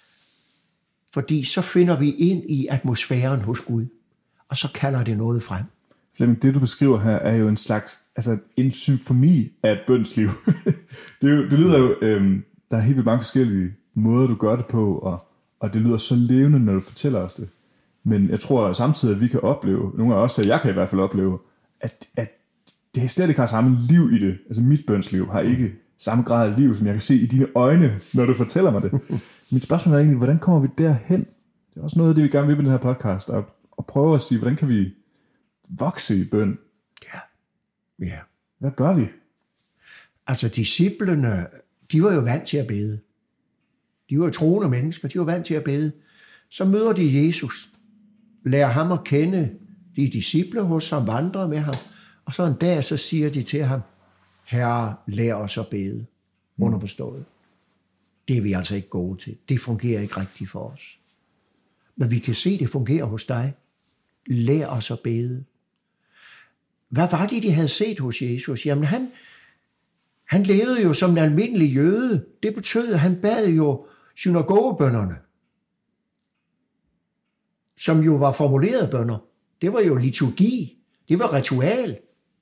Fordi så finder vi ind i atmosfæren hos Gud, og så kalder det noget frem. Flemming, det du beskriver her er jo en slags, altså en symfoni af et bønsliv. det, er jo, det lyder jo, øhm, der er helt vildt mange forskellige måder, du gør det på, og, og det lyder så levende, når du fortæller os det. Men jeg tror samtidig, at vi kan opleve, nogle af os, jeg kan i hvert fald opleve, at, at det slet ikke har samme liv i det. Altså mit bønsliv har ikke samme grad af liv, som jeg kan se i dine øjne, når du fortæller mig det. Mit spørgsmål er egentlig, hvordan kommer vi derhen? Det er også noget af det, vi gerne vil med den her podcast, og, og prøve at sige, hvordan kan vi vokse i bøn? Ja. Ja. Hvad gør vi? Altså disciplene, de var jo vant til at bede. De var jo troende mennesker, de var vant til at bede. Så møder de Jesus, lærer ham at kende, de disciple hos ham, vandrer med ham, og så en dag, så siger de til ham, Herre, lær os at bede. Underforstået. Det er vi altså ikke gode til. Det fungerer ikke rigtigt for os. Men vi kan se, det fungerer hos dig. Lær os at bede. Hvad var det, de havde set hos Jesus? Jamen, han, han levede jo som en almindelig jøde. Det betød, at han bad jo synagogebønnerne, som jo var formulerede bønner. Det var jo liturgi. Det var ritual.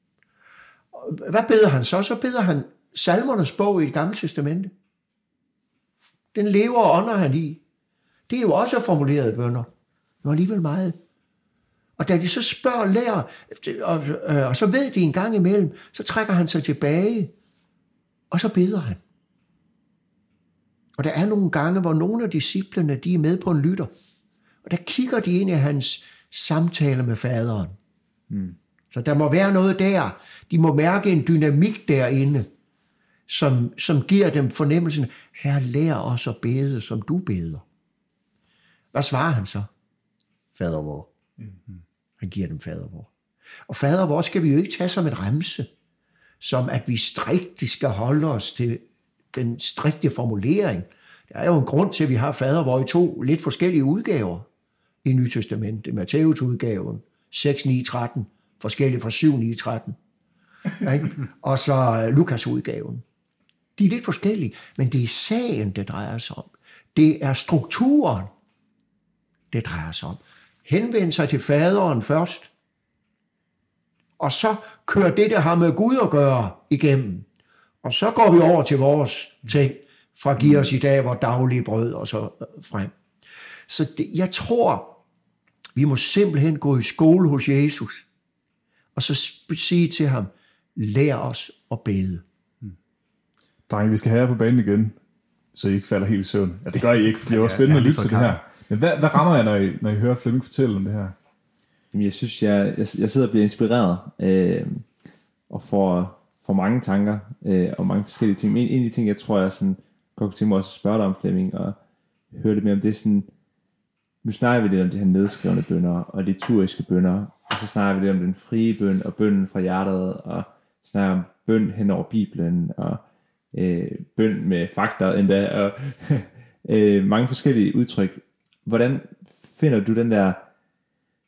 Hvad beder han så? Så beder han salmernes bog i Det Gamle Testamente. Den lever og ånder han i. Det er jo også formulerede bønner. Men alligevel meget. Og da de så spørger lærer, og, og, og så ved de en gang imellem, så trækker han sig tilbage, og så beder han. Og der er nogle gange, hvor nogle af disciplene, de er med på en lytter. Og der kigger de ind i hans samtale med faderen. Mm. Så der må være noget der. De må mærke en dynamik derinde, som, som giver dem fornemmelsen, Herre, lær os at bede, som du beder. Hvad svarer han så? Fader vor. Mm-hmm. Han giver dem fader vor. Og fader vor skal vi jo ikke tage som en remse, som at vi strikt skal holde os til den strikte formulering. Der er jo en grund til, at vi har fader vor i to lidt forskellige udgaver i Nye Testamentet. Matthæus udgaven, seks ni tretten, forskellige fra syv ni tretten. Og så Lukas udgaven. De er lidt forskellige, men det er sagen, det drejer sig om. Det er strukturen, det drejer sig om. Henvend sig til faderen først, og så kører det, der har med Gud at gøre, igennem. Og så går vi over til vores ting, fra giv os i dag vores daglige brød, og så frem. Så det, jeg tror, vi må simpelthen gå i skole hos Jesus, og så sige til ham, lær os at bede. Drenge, vi skal have jer på banen igen, så I ikke falder helt i søvn. Ja, det gør I ikke, for det er jo spændende at lytte til det her. Men hvad, hvad rammer jeg, når I, når I hører Flemming fortælle om det her? Jamen, jeg synes, jeg, jeg, jeg sidder og bliver inspireret, øh, og får, får mange tanker, øh, og mange forskellige ting. Men en, en af de ting, jeg tror, jeg sådan, godt kunne tænke mig også at spørge dig om, Flemming, og høre lidt mere om det, sådan, nu snakker vi lidt om de her nedskrevne bønner, og liturgiske bønner, og så snakker vi lidt om den frie bøn, og bønnen fra hjertet, og snakker om bøn hen over Bibelen, og øh, bøn med fakta endda, og øh, mange forskellige udtryk. Hvordan finder du den der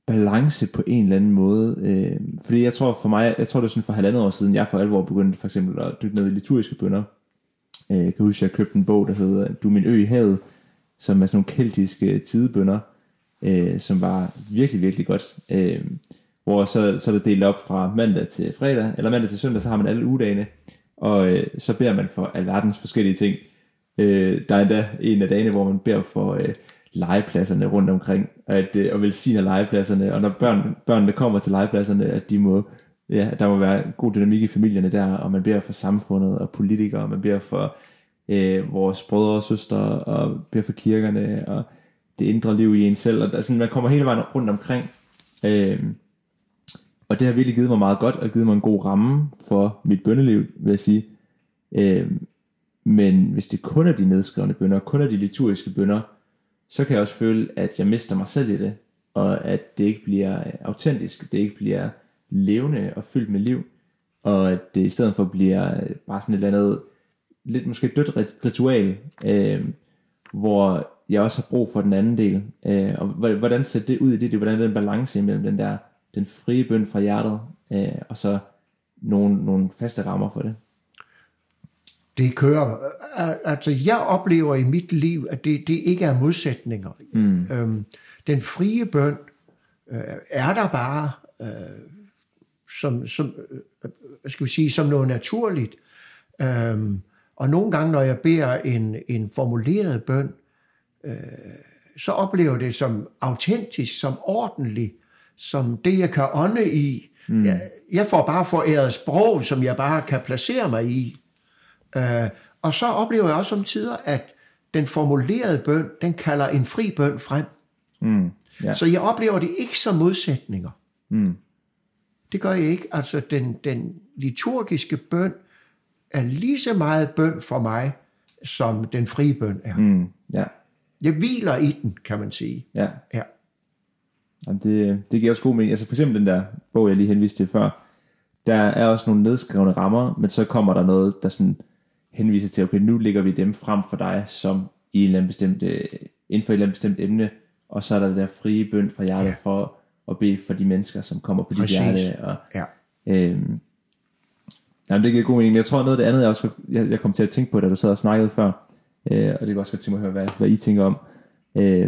balance på en eller anden måde. Øh, fordi jeg tror for mig, jeg tror det er sådan for halvandet år siden, jeg for alvor begyndte for eksempel at dykke ned i liturgiske bønner. Øh, jeg kan huske, at jeg købte en bog, der hedder Du er min ø i havet, som er sådan nogle keltiske tidebønner, øh, som var virkelig, virkelig godt. Øh, hvor så, så er det delt op fra mandag til fredag, eller mandag til søndag, så har man alle ugedagene, og øh, så beder man for alverdens forskellige ting. Øh, der er endda en af dagene, hvor man beder for øh, legepladserne rundt omkring, at, øh, og velsigner legepladserne, og når børn, børnene kommer til legepladserne, at de må, ja, der må være god dynamik i familierne der, og man beder for samfundet og politikere, og man beder for øh, vores brødre og søstre, og beder for kirkerne, og det indre liv i en selv, og der, sådan, man kommer hele vejen rundt omkring, øh, og det har virkelig givet mig meget godt, og givet mig en god ramme for mit bønneliv, vil jeg sige. Øh, men hvis det kun er de nedskrevne bønner, kun er de liturgiske bønner, så kan jeg også føle, at jeg mister mig selv i det, og at det ikke bliver autentisk, det ikke bliver levende og fyldt med liv, og at det i stedet for bliver bare sådan et eller andet, lidt måske dødt ritual, øh, hvor jeg også har brug for den anden del. Øh, og hvordan ser det ud i det? Det er hvordan den balance mellem den der, den frie bøn fra hjertet, øh, og så nogle, nogle faste rammer for det. Det kører. Altså, jeg oplever i mit liv, at det, det ikke er modsætninger. Mm. Øhm, den frie bøn øh, er der bare øh, som, som, øh, skal vi sige, som noget naturligt. Øhm, og nogle gange, når jeg beder en, en formuleret bøn, øh, så oplever jeg det som autentisk, som ordentlig, som det, jeg kan ånde i. Mm. Jeg, jeg får bare foræret sprog, som jeg bare kan placere mig i. Uh, og så oplever jeg også om tider, at den formulerede bøn, den kalder en fri bøn frem. Mm, yeah. Så jeg oplever det ikke som modsætninger. Mm. Det gør jeg ikke. Altså den, den liturgiske bøn er lige så meget bøn for mig, som den frie bøn er. Mm, yeah. Jeg hviler i den, kan man sige. Yeah. Ja. Jamen det, det giver også god mening. Altså for eksempel den der bog, jeg lige henviste til før, der er også nogle nedskrevne rammer, men så kommer der noget, der sådan henviser til, okay, nu lægger vi dem frem for dig, som i en eller anden bestemt, inden for et eller andet bestemt emne, og så er der det der frie bøn fra hjertet, ja. For at bede for de mennesker, som kommer på dit hjerte. Og, ja. øhm, jamen, det giver god mening, men jeg tror noget af det andet, jeg, også, jeg, jeg kom til at tænke på, da du sad og snakkede før, øh, og det kan også godt tænke mig at høre, hvad, hvad I tænker om. Øh,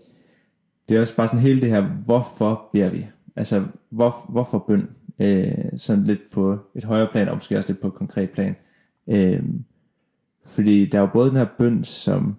det er også bare sådan hele det her, hvorfor beder vi? Altså, hvor, hvorfor bøn? Øh, sådan lidt på et højere plan, og måske også lidt på et konkret plan. Øh, fordi der er jo både den her bøn, som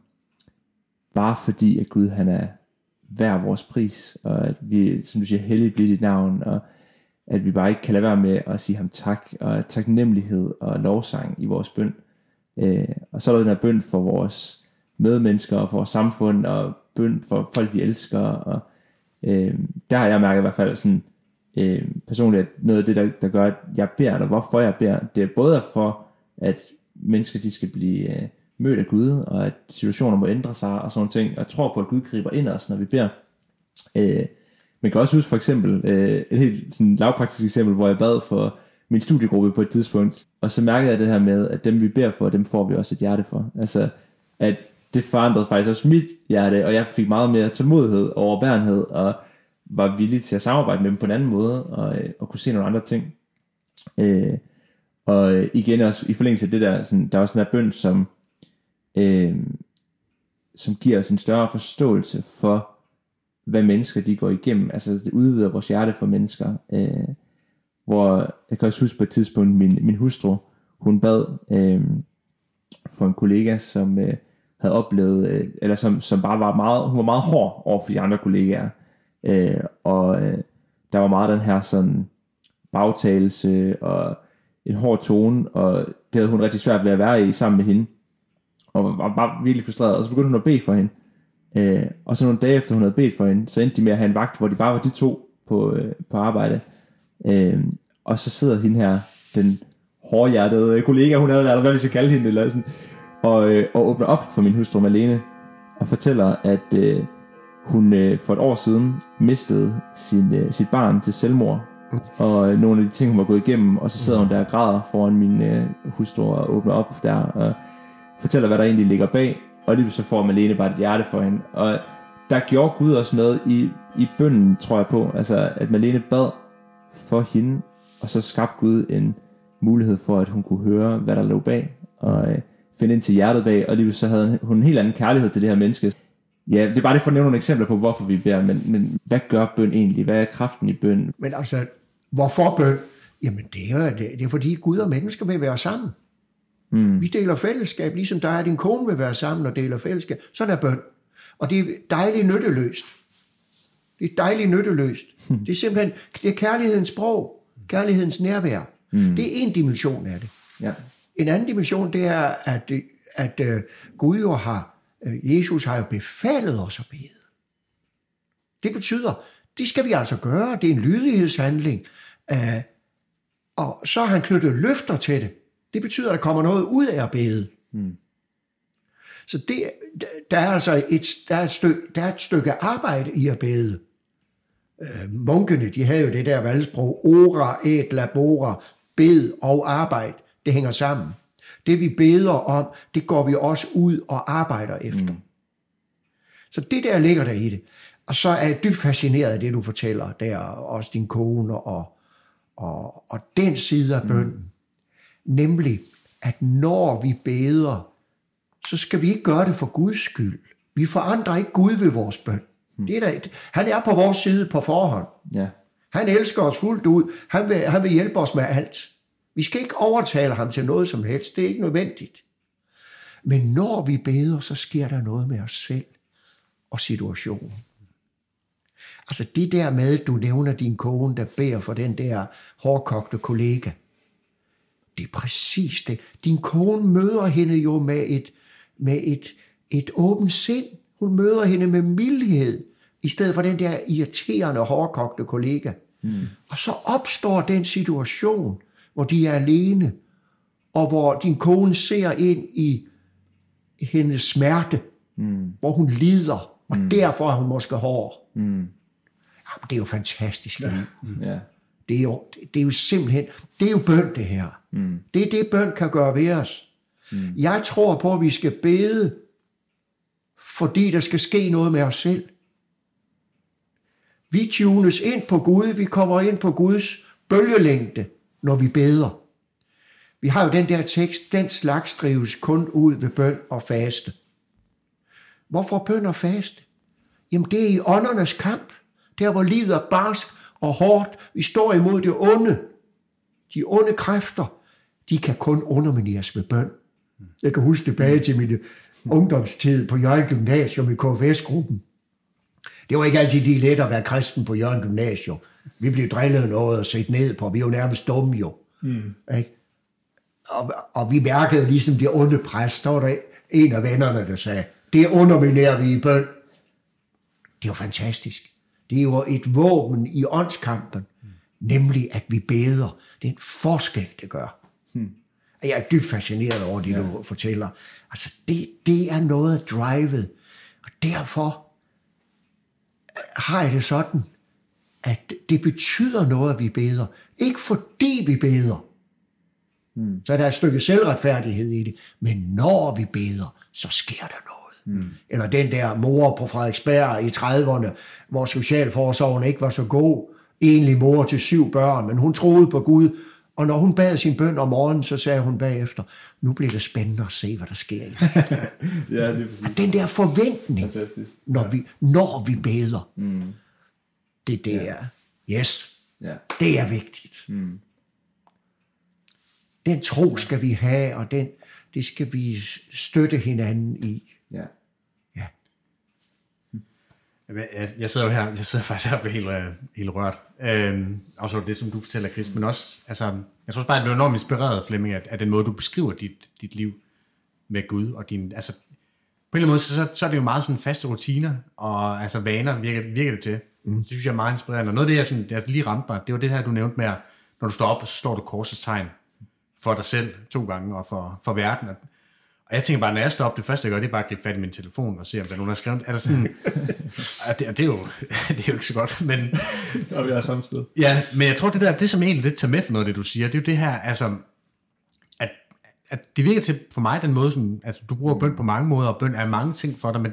bare fordi, at Gud han er værd vores pris, og at vi, som du siger, hellig bliver dit navn, og at vi bare ikke kan lade være med at sige ham tak, og taknemmelighed og lovsang i vores bøn. Øh, og så er der den her bøn for vores medmennesker, og for vores samfund, og bøn for folk vi elsker, og øh, der har jeg mærket i hvert fald sådan, øh, personligt, at noget af det der, der gør at jeg beder, eller hvorfor jeg beder, det er både for at mennesker de skal blive øh, mødt af Gud, og at situationer må ændre sig og sådan ting, og jeg tror på at Gud griber ind os når vi beder. øh, man kan også huske for eksempel øh, et helt sådan lavpraktisk eksempel, hvor jeg bad for min studiegruppe på et tidspunkt, og så mærkede jeg det her med at dem vi beder for, dem får vi også et hjerte for. Altså at det forandrede faktisk også mit hjerte, og jeg fik meget mere tålmodighed og overbærenhed, og var villig til at samarbejde med dem på en anden måde, og, og kunne se nogle andre ting. Øh, og igen også i forlængelse af det der, sådan, der er også den her bøn, som, øh, som giver os en større forståelse for, hvad mennesker de går igennem. Altså det udvider vores hjerte for mennesker. Øh, hvor jeg kan også huske på et tidspunkt, min, min hustru, hun bad øh, for en kollega, som øh, havde oplevet, øh, eller som, som bare var meget, hun var meget hård over for de andre kollegaer. Øh, og øh, der var meget den her sådan bagtagelse og en hård tone, og det havde hun rigtig svært ved at være i sammen med hende, og var bare virkelig frustreret, og så begyndte hun at bede for hende. Øh, og så nogle dage efter hun havde bedt for hende, så endte de med at have en vagt, hvor de bare var de to på, øh, på arbejde. Øh, og så sidder hende her, den hårdhjertede kollega, hun havde, eller hvad vi skal kalde hende, eller sådan, og, øh, og åbner op for min hustru Malene, og fortæller, at øh, hun øh, for et år siden mistede sin, øh, sit barn til selvmord, og øh, nogle af de ting hun var gået igennem, og så sidder hun der og græder foran min øh, hustru og åbner op der, og fortæller hvad der egentlig ligger bag, og lige så får Malene bare et hjerte for hende, og der gjorde Gud også noget i, i bønnen, tror jeg på. Altså, at Malene bad for hende, og så skabte Gud en mulighed for, at hun kunne høre, hvad der lå bag, og øh, finde ind til hjertet bag, og lige så havde hun en helt anden kærlighed til det her menneske. Ja, det er bare det for at nævne nogle eksempler på, hvorfor vi beder, men, men hvad gør bøn egentlig? Hvad er kraften i bøn? Men altså, hvorfor bøn? Jamen, det er, det er fordi Gud og mennesker vil være sammen. Mm. Vi deler fællesskab, ligesom dig og din kone vil være sammen og deler fællesskab. Sådan er bøn. Og det er dejligt nytteløst. Det er dejligt nytteløst. Mm. Det er simpelthen, det er kærlighedens sprog, kærlighedens nærvær. Mm. Det er en dimension af det. Ja. En anden dimension, det er, at, at uh, Gud jo har, uh, Jesus har jo befalet os at bede. Det betyder, det skal vi altså gøre. Det er en lydighedshandling. Uh, og så har han knyttet løfter til det. Det betyder, at der kommer noget ud af at bede. Mm. Så det, der er altså et, der er et, stykke, der er et stykke arbejde i at bede. Uh, munkene, de havde jo det der valgsprog, ora et labora, bed og arbejde. Det hænger sammen. Det vi beder om, det går vi også ud og arbejder efter. Mm. Så det der ligger der i det. Og så er jeg dybt fascineret af det, du fortæller der, også din kone og, og, og den side af bønnen. Mm. Nemlig, at når vi beder, så skal vi ikke gøre det for Guds skyld. Vi forandrer ikke Gud ved vores bøn. Mm. Det er der, han er på vores side på forhånd. Ja. Han elsker os fuldt ud. Han vil, han vil hjælpe os med alt. Vi skal ikke overtale ham til noget som helst. Det er ikke nødvendigt. Men når vi beder, så sker der noget med os selv og situationen. Altså det der med, du nævner din kone, der beder for den der hårdkogte kollega. Det er præcis det. Din kone møder hende jo med et, med et, et åbent sind. Hun møder hende med mildhed, i stedet for den der irriterende hårdkogte kollega. Mm. Og så opstår den situation, hvor de er alene, og hvor din kone ser ind i hendes smerte, mm. hvor hun lider, og mm. derfor er hun måske hård. Mm. Jamen, det er jo fantastisk. Ja. Ja. Det, er jo, det er jo simpelthen, det er jo bøn det her. Mm. Det er det, bøn kan gøre ved os. Mm. Jeg tror på, at vi skal bede, fordi der skal ske noget med os selv. Vi tunes ind på Gud, vi kommer ind på Guds bølgelængde, når vi beder. Vi har jo den der tekst, den slags drives kun ud ved bøn og faste. Hvorfor bøn og faste? Jamen det er i åndernes kamp. Der hvor livet er barsk og hårdt. Vi står imod det onde. De onde kræfter, de kan kun undermineres ved bøn. Jeg kan huske tilbage til min ungdomstid på Jørgen Gymnasium i K F S-gruppen. Det var ikke altid lige let at være kristen på Jørgen Gymnasium. Vi blev drillet noget og set ned på. Vi er jo nærmest dumme jo. Mm. Ikke? Og, og vi mærkede ligesom det onde pres. Der var der en af vennerne, der sagde, det underminerer vi i bøn. Det er jo fantastisk. Det er jo et våben i åndskampen. Mm. Nemlig at vi beder. Det er en forskel, det gør. Mm. Jeg er dybt fascineret over det, ja. Du fortæller. Altså det, det er noget af drivet. Og derfor har jeg det sådan, at det betyder noget, at vi beder. Ikke fordi vi beder. Mm. Så er der et stykke selvretfærdighed i det. Men når vi beder, så sker der noget. Mm. Eller den der mor på Frederiksberg i trediverne, hvor socialforsorgen ikke var så god. Egentlig mor til syv børn, men hun troede på Gud. Og når hun bad sin bøn om morgenen, så sagde hun bagefter, nu bliver det spændende at se, hvad der sker. Ja, det er præcis. Den der forventning, når, vi, når vi beder, mm. det, det ja. er, yes, ja. det er vigtigt. Mm. Den tro skal vi have, og den, det skal vi støtte hinanden i. Ja. Ja. Jeg, jeg sidder jo her, jeg sidder faktisk her og bliver helt, helt rørt. Øhm, også det, som du fortæller, Chris, men også, altså, jeg tror også bare, at jeg blev enormt inspireret, Flemming, af, af den måde, du beskriver dit, dit liv med Gud, og din, altså, på en eller anden måde, så, så er det jo meget sådan faste rutiner, og altså vaner virker, virker det til. Mm. Det synes jeg er meget inspirerende. Og noget af det, jeg, sådan, jeg lige ramte mig, det var det her, du nævnte med, at når du står op, så står du korsets tegn for dig selv to gange, og for, for verden. Og jeg tænker bare, når jeg står op, det første jeg gør, det er bare at gribe fat i min telefon og se, om der er nogen, der har skrevet. Er der sådan, og det, og det, er jo, det er jo ikke så godt, men... Og vi er samme sted. Ja, men jeg tror, det der, det som egentlig lidt tager med for noget, det du siger, det er jo det her, altså, at, at det virker til for mig den måde, som, altså du bruger bøn på mange måder, og bøn er mange ting for dig, men,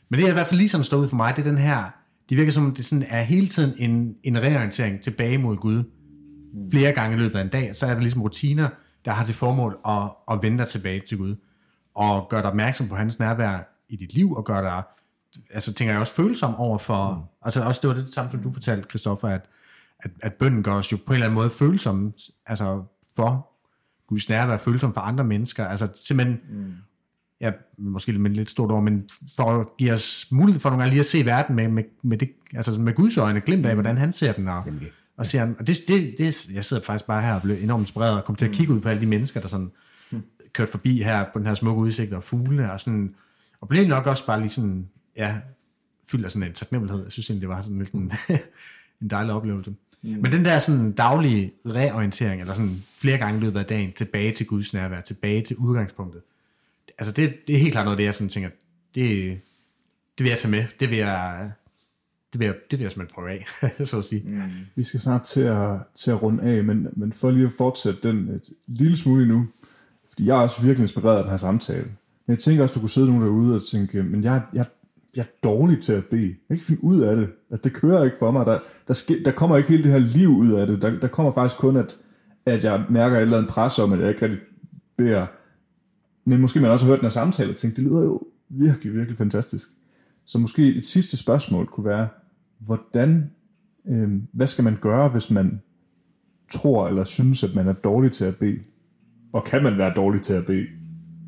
Men det er i hvert fald lige sådan stået ud for mig, det er den her, det virker som, det sådan er hele tiden en, en reorientering tilbage mod Gud. Flere gange i løbet af en dag, så er der ligesom rutiner, der har til formål at, at vende dig tilbage til Gud. Og gøre dig opmærksom på hans nærvær i dit liv, og gøre dig, altså tænker jeg også følsom over for, mm. altså også det var det samme, som du fortalte, Christoffer, at, at, at bønnen gør os jo på en eller anden måde følsomme, altså for Guds nærvær, følsom for andre mennesker, altså simpelthen, mm. ja, måske med lidt stort ord, men for at give os mulighed for nogle gange lige at se verden med, med, med, det, altså med Guds øjne, glimt af, hvordan han ser den, og, og, ser, og det, det, det, jeg sidder faktisk bare her og bliver enormt inspireret, og kommer til at kigge ud på alle de mennesker, der sådan kørt forbi her på den her smukke udsigt, og fuglene, og sådan, og blev nok også bare lige sådan, ja, fyldt af sådan en taknemmelighed. Jeg synes egentlig, det var sådan lidt en, en dejlig oplevelse. Mm. Men den der sådan daglige reorientering, eller sådan flere gange i løbet af dagen, tilbage til Guds nærvær, tilbage til udgangspunktet, altså det, det er helt klart noget, det jeg sådan tænker, det, det vil jeg tage med, det vil jeg, det vil jeg, det vil jeg simpelthen prøve af, så at sige. Mm. Vi skal snart til at, til at runde af, men, men for lige at fortsætte den et lille smule endnu, fordi jeg er også virkelig inspireret af den her samtale. Men jeg tænker også, du kunne sidde nogen derude og tænke, men jeg, jeg, jeg er dårlig til at bede. Jeg kan ikke finde ud af det. Altså, det kører ikke for mig. Der, der, ske, der kommer ikke hele det her liv ud af det. Der, der kommer faktisk kun, at, at jeg mærker et eller andet pres om, at jeg ikke rigtig beder. Men måske man også har hørt den her samtale og tænkt, det lyder jo virkelig, virkelig fantastisk. Så måske et sidste spørgsmål kunne være, hvordan, øh, hvad skal man gøre, hvis man tror eller synes, at man er dårlig til at bede? Og kan man være dårlig til at bede?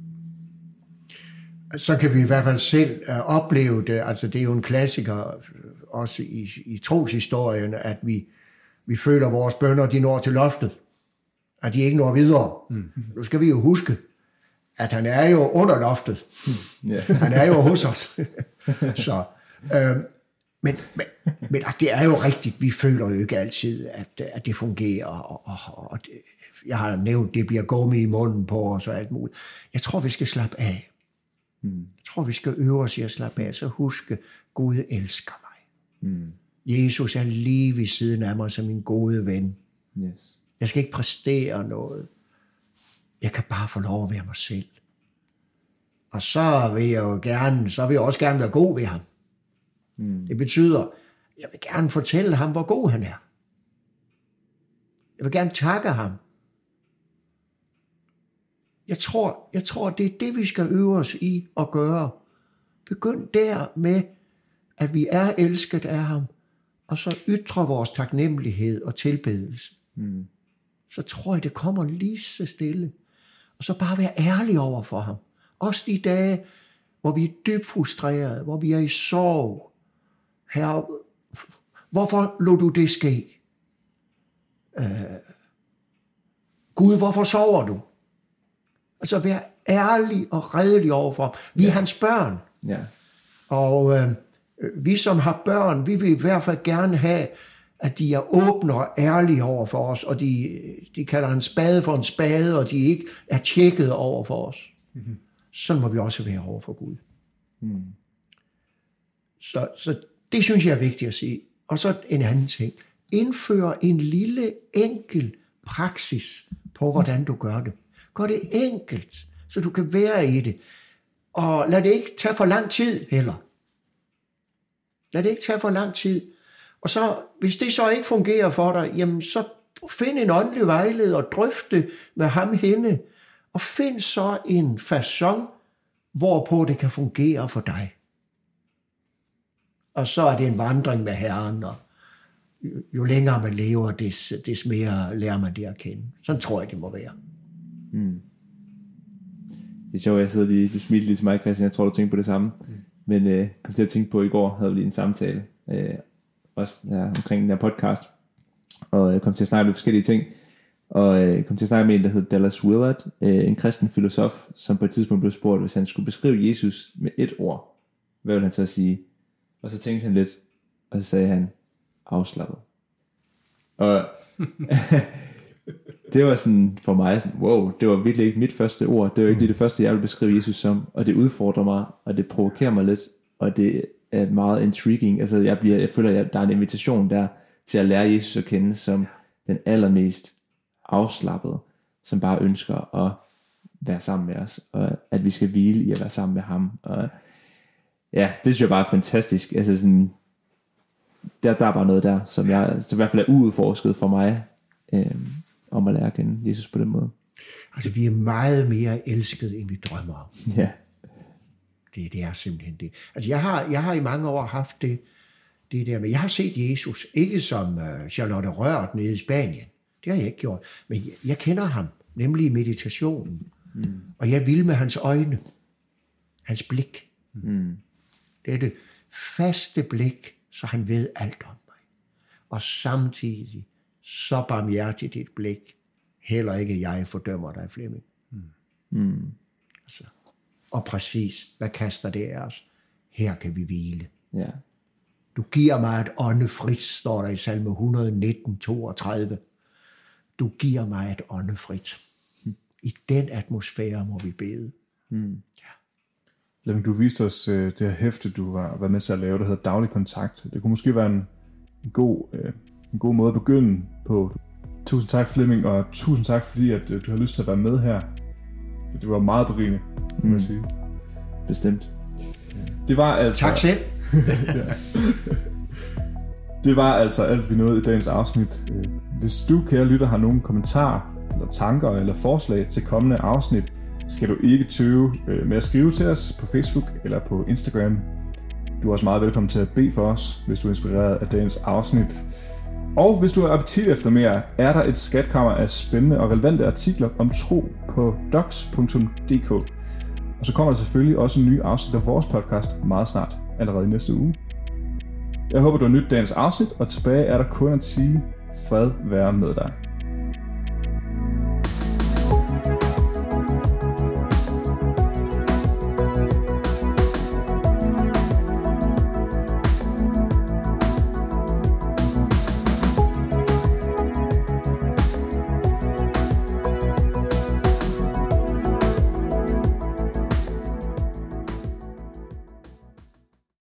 Så kan vi i hvert fald selv uh, opleve det. Altså det er jo en klassiker, også i, i troshistorien, at vi, vi føler, at vores bønner, de når til loftet. At de ikke når videre. Mm. Nu skal vi jo huske, at han er jo under loftet. Yeah. Han er jo hos os. Så, øh, men men, men altså, det er jo rigtigt. Vi føler jo ikke altid, at, at det fungerer. Og, og, og det, jeg har nævnt, det bliver gummi i munden på os og alt muligt. Jeg tror, vi skal slappe af. Mm. Jeg tror, vi skal øve os i at slappe af, så huske, Gud elsker mig. Mm. Jesus er lige ved siden af mig som min gode ven. Yes. Jeg skal ikke præstere noget. Jeg kan bare få lov at være mig selv. Og så vil jeg jo gerne, så vil jeg også gerne være god ved ham. Mm. Det betyder, jeg vil gerne fortælle ham, hvor god han er. Jeg vil gerne takke ham. Jeg tror, jeg tror, det er det, vi skal øve os i at gøre. Begynd der med, at vi er elsket af ham, og så ytre vores taknemmelighed og tilbedelse. Mm. Så tror jeg, det kommer lige så stille. Og så bare være ærlig over for ham. Også de dage, hvor vi er dybt frustrerede, hvor vi er i sorg. Herre, hvorfor lod du det ske? Øh, Gud, hvorfor sover du? Altså vær ærlig og redelig overfor ham. Vi er ja. hans børn. Ja. Og øh, vi som har børn, vi vil i hvert fald gerne have, at de er åbne og ærlige over for os, og de, de kalder en spade for en spade, og de ikke er tjekket over for os. Mm-hmm. Sådan må vi også være over for Gud. Mm. Så, så det synes jeg er vigtigt at sige. Og så en anden ting. Indfør en lille enkel praksis på, hvordan du gør det. Gør det enkelt, så du kan være i det. Og lad det ikke tage for lang tid heller. Lad det ikke tage for lang tid. Og så, hvis det så ikke fungerer for dig, jamen så find en åndelig vejleder og drøfte med ham hende. Og find så en facon, hvorpå det kan fungere for dig. Og så er det en vandring med Herren, og jo, jo længere man lever, des, des mere lærer man det at kende. Sådan tror jeg, det må være. Mm. Det er sjovt, jeg sidder lige, du smilte lige til mig, Christian, jeg tror, du tænkte på det samme. Mm. Men øh, kom til at tænke på, i går havde vi lige en samtale, øh, også ja, omkring den her podcast, og jeg kom til at snakke om forskellige ting, og øh, kom til at snakke med en, der hed Dallas Willard, øh, en kristen filosof, som på et tidspunkt blev spurgt, hvis han skulle beskrive Jesus med et ord, hvad ville han så sige? Og så tænkte han lidt, og så sagde han, afslappet. Og det var sådan for mig sådan, wow, det var virkelig ikke mit første ord, det var ikke lige det første, jeg ville beskrive Jesus som, og det udfordrer mig, og det provokerer mig lidt, og det er meget intriguing. Altså jeg, bliver, jeg føler, at der er en invitation der til at lære Jesus at kende som den allermest afslappede, som bare ønsker at være sammen med os, og at vi skal hvile i at være sammen med ham. Og ja, det synes jeg bare er fantastisk. Altså sådan, der, der er bare noget der, som jeg som i hvert fald er uudforsket for mig, øh, om at lære at kende Jesus på den måde. Altså, vi er meget mere elskede, end vi drømmer om. Ja. Det, det er simpelthen det. Altså, jeg har, jeg har i mange år haft det, det der med, jeg har set Jesus, ikke som uh, Charlotte Rørt nede i Spanien. Det har jeg ikke gjort. Men jeg, jeg kender ham, nemlig i meditationen. Mm. Og jeg vil med hans øjne, hans blik. Mm. Det er det faste blik, så han ved alt om mig. Og samtidig så barmhjertigt et blik, heller ikke jeg fordømmer dig, Flemming. Mm. Mm. Altså, og præcis, hvad kaster det af os? Her kan vi hvile. Ja. Du giver mig et åndefrit, står der i salme et hundrede nitten, toogtredive. Du giver mig et åndefrit. I den atmosfære må vi bede. Mm. Ja. Flemming, du viste os uh, det her hæfte, du var, var med til at lave, der hedder Daglig Kontakt. Det kunne måske være en, en, god, uh, en god måde at begynde på. Tusind tak, Flemming, og tusind tak, fordi at, uh, du har lyst til at være med her. Det var meget berigende, må mm. jeg sige. Bestemt. Det var altså... Tak selv. Ja. Det var altså alt, vi nåede i dagens afsnit. Hvis du, kære lytter, har nogle kommentarer, eller tanker, eller forslag til kommende afsnit, skal du ikke tøve med at skrive til os på Facebook eller på Instagram. Du er også meget velkommen til at bede for os, hvis du er inspireret af dagens afsnit. Og hvis du har appetit efter mere, er der et skatkammer af spændende og relevante artikler om tro på docs punktum d k. Og så kommer der selvfølgelig også en ny afsnit af vores podcast meget snart, allerede i næste uge. Jeg håber, du har nydt dagens afsnit, og tilbage er der kun at sige, fred være med dig.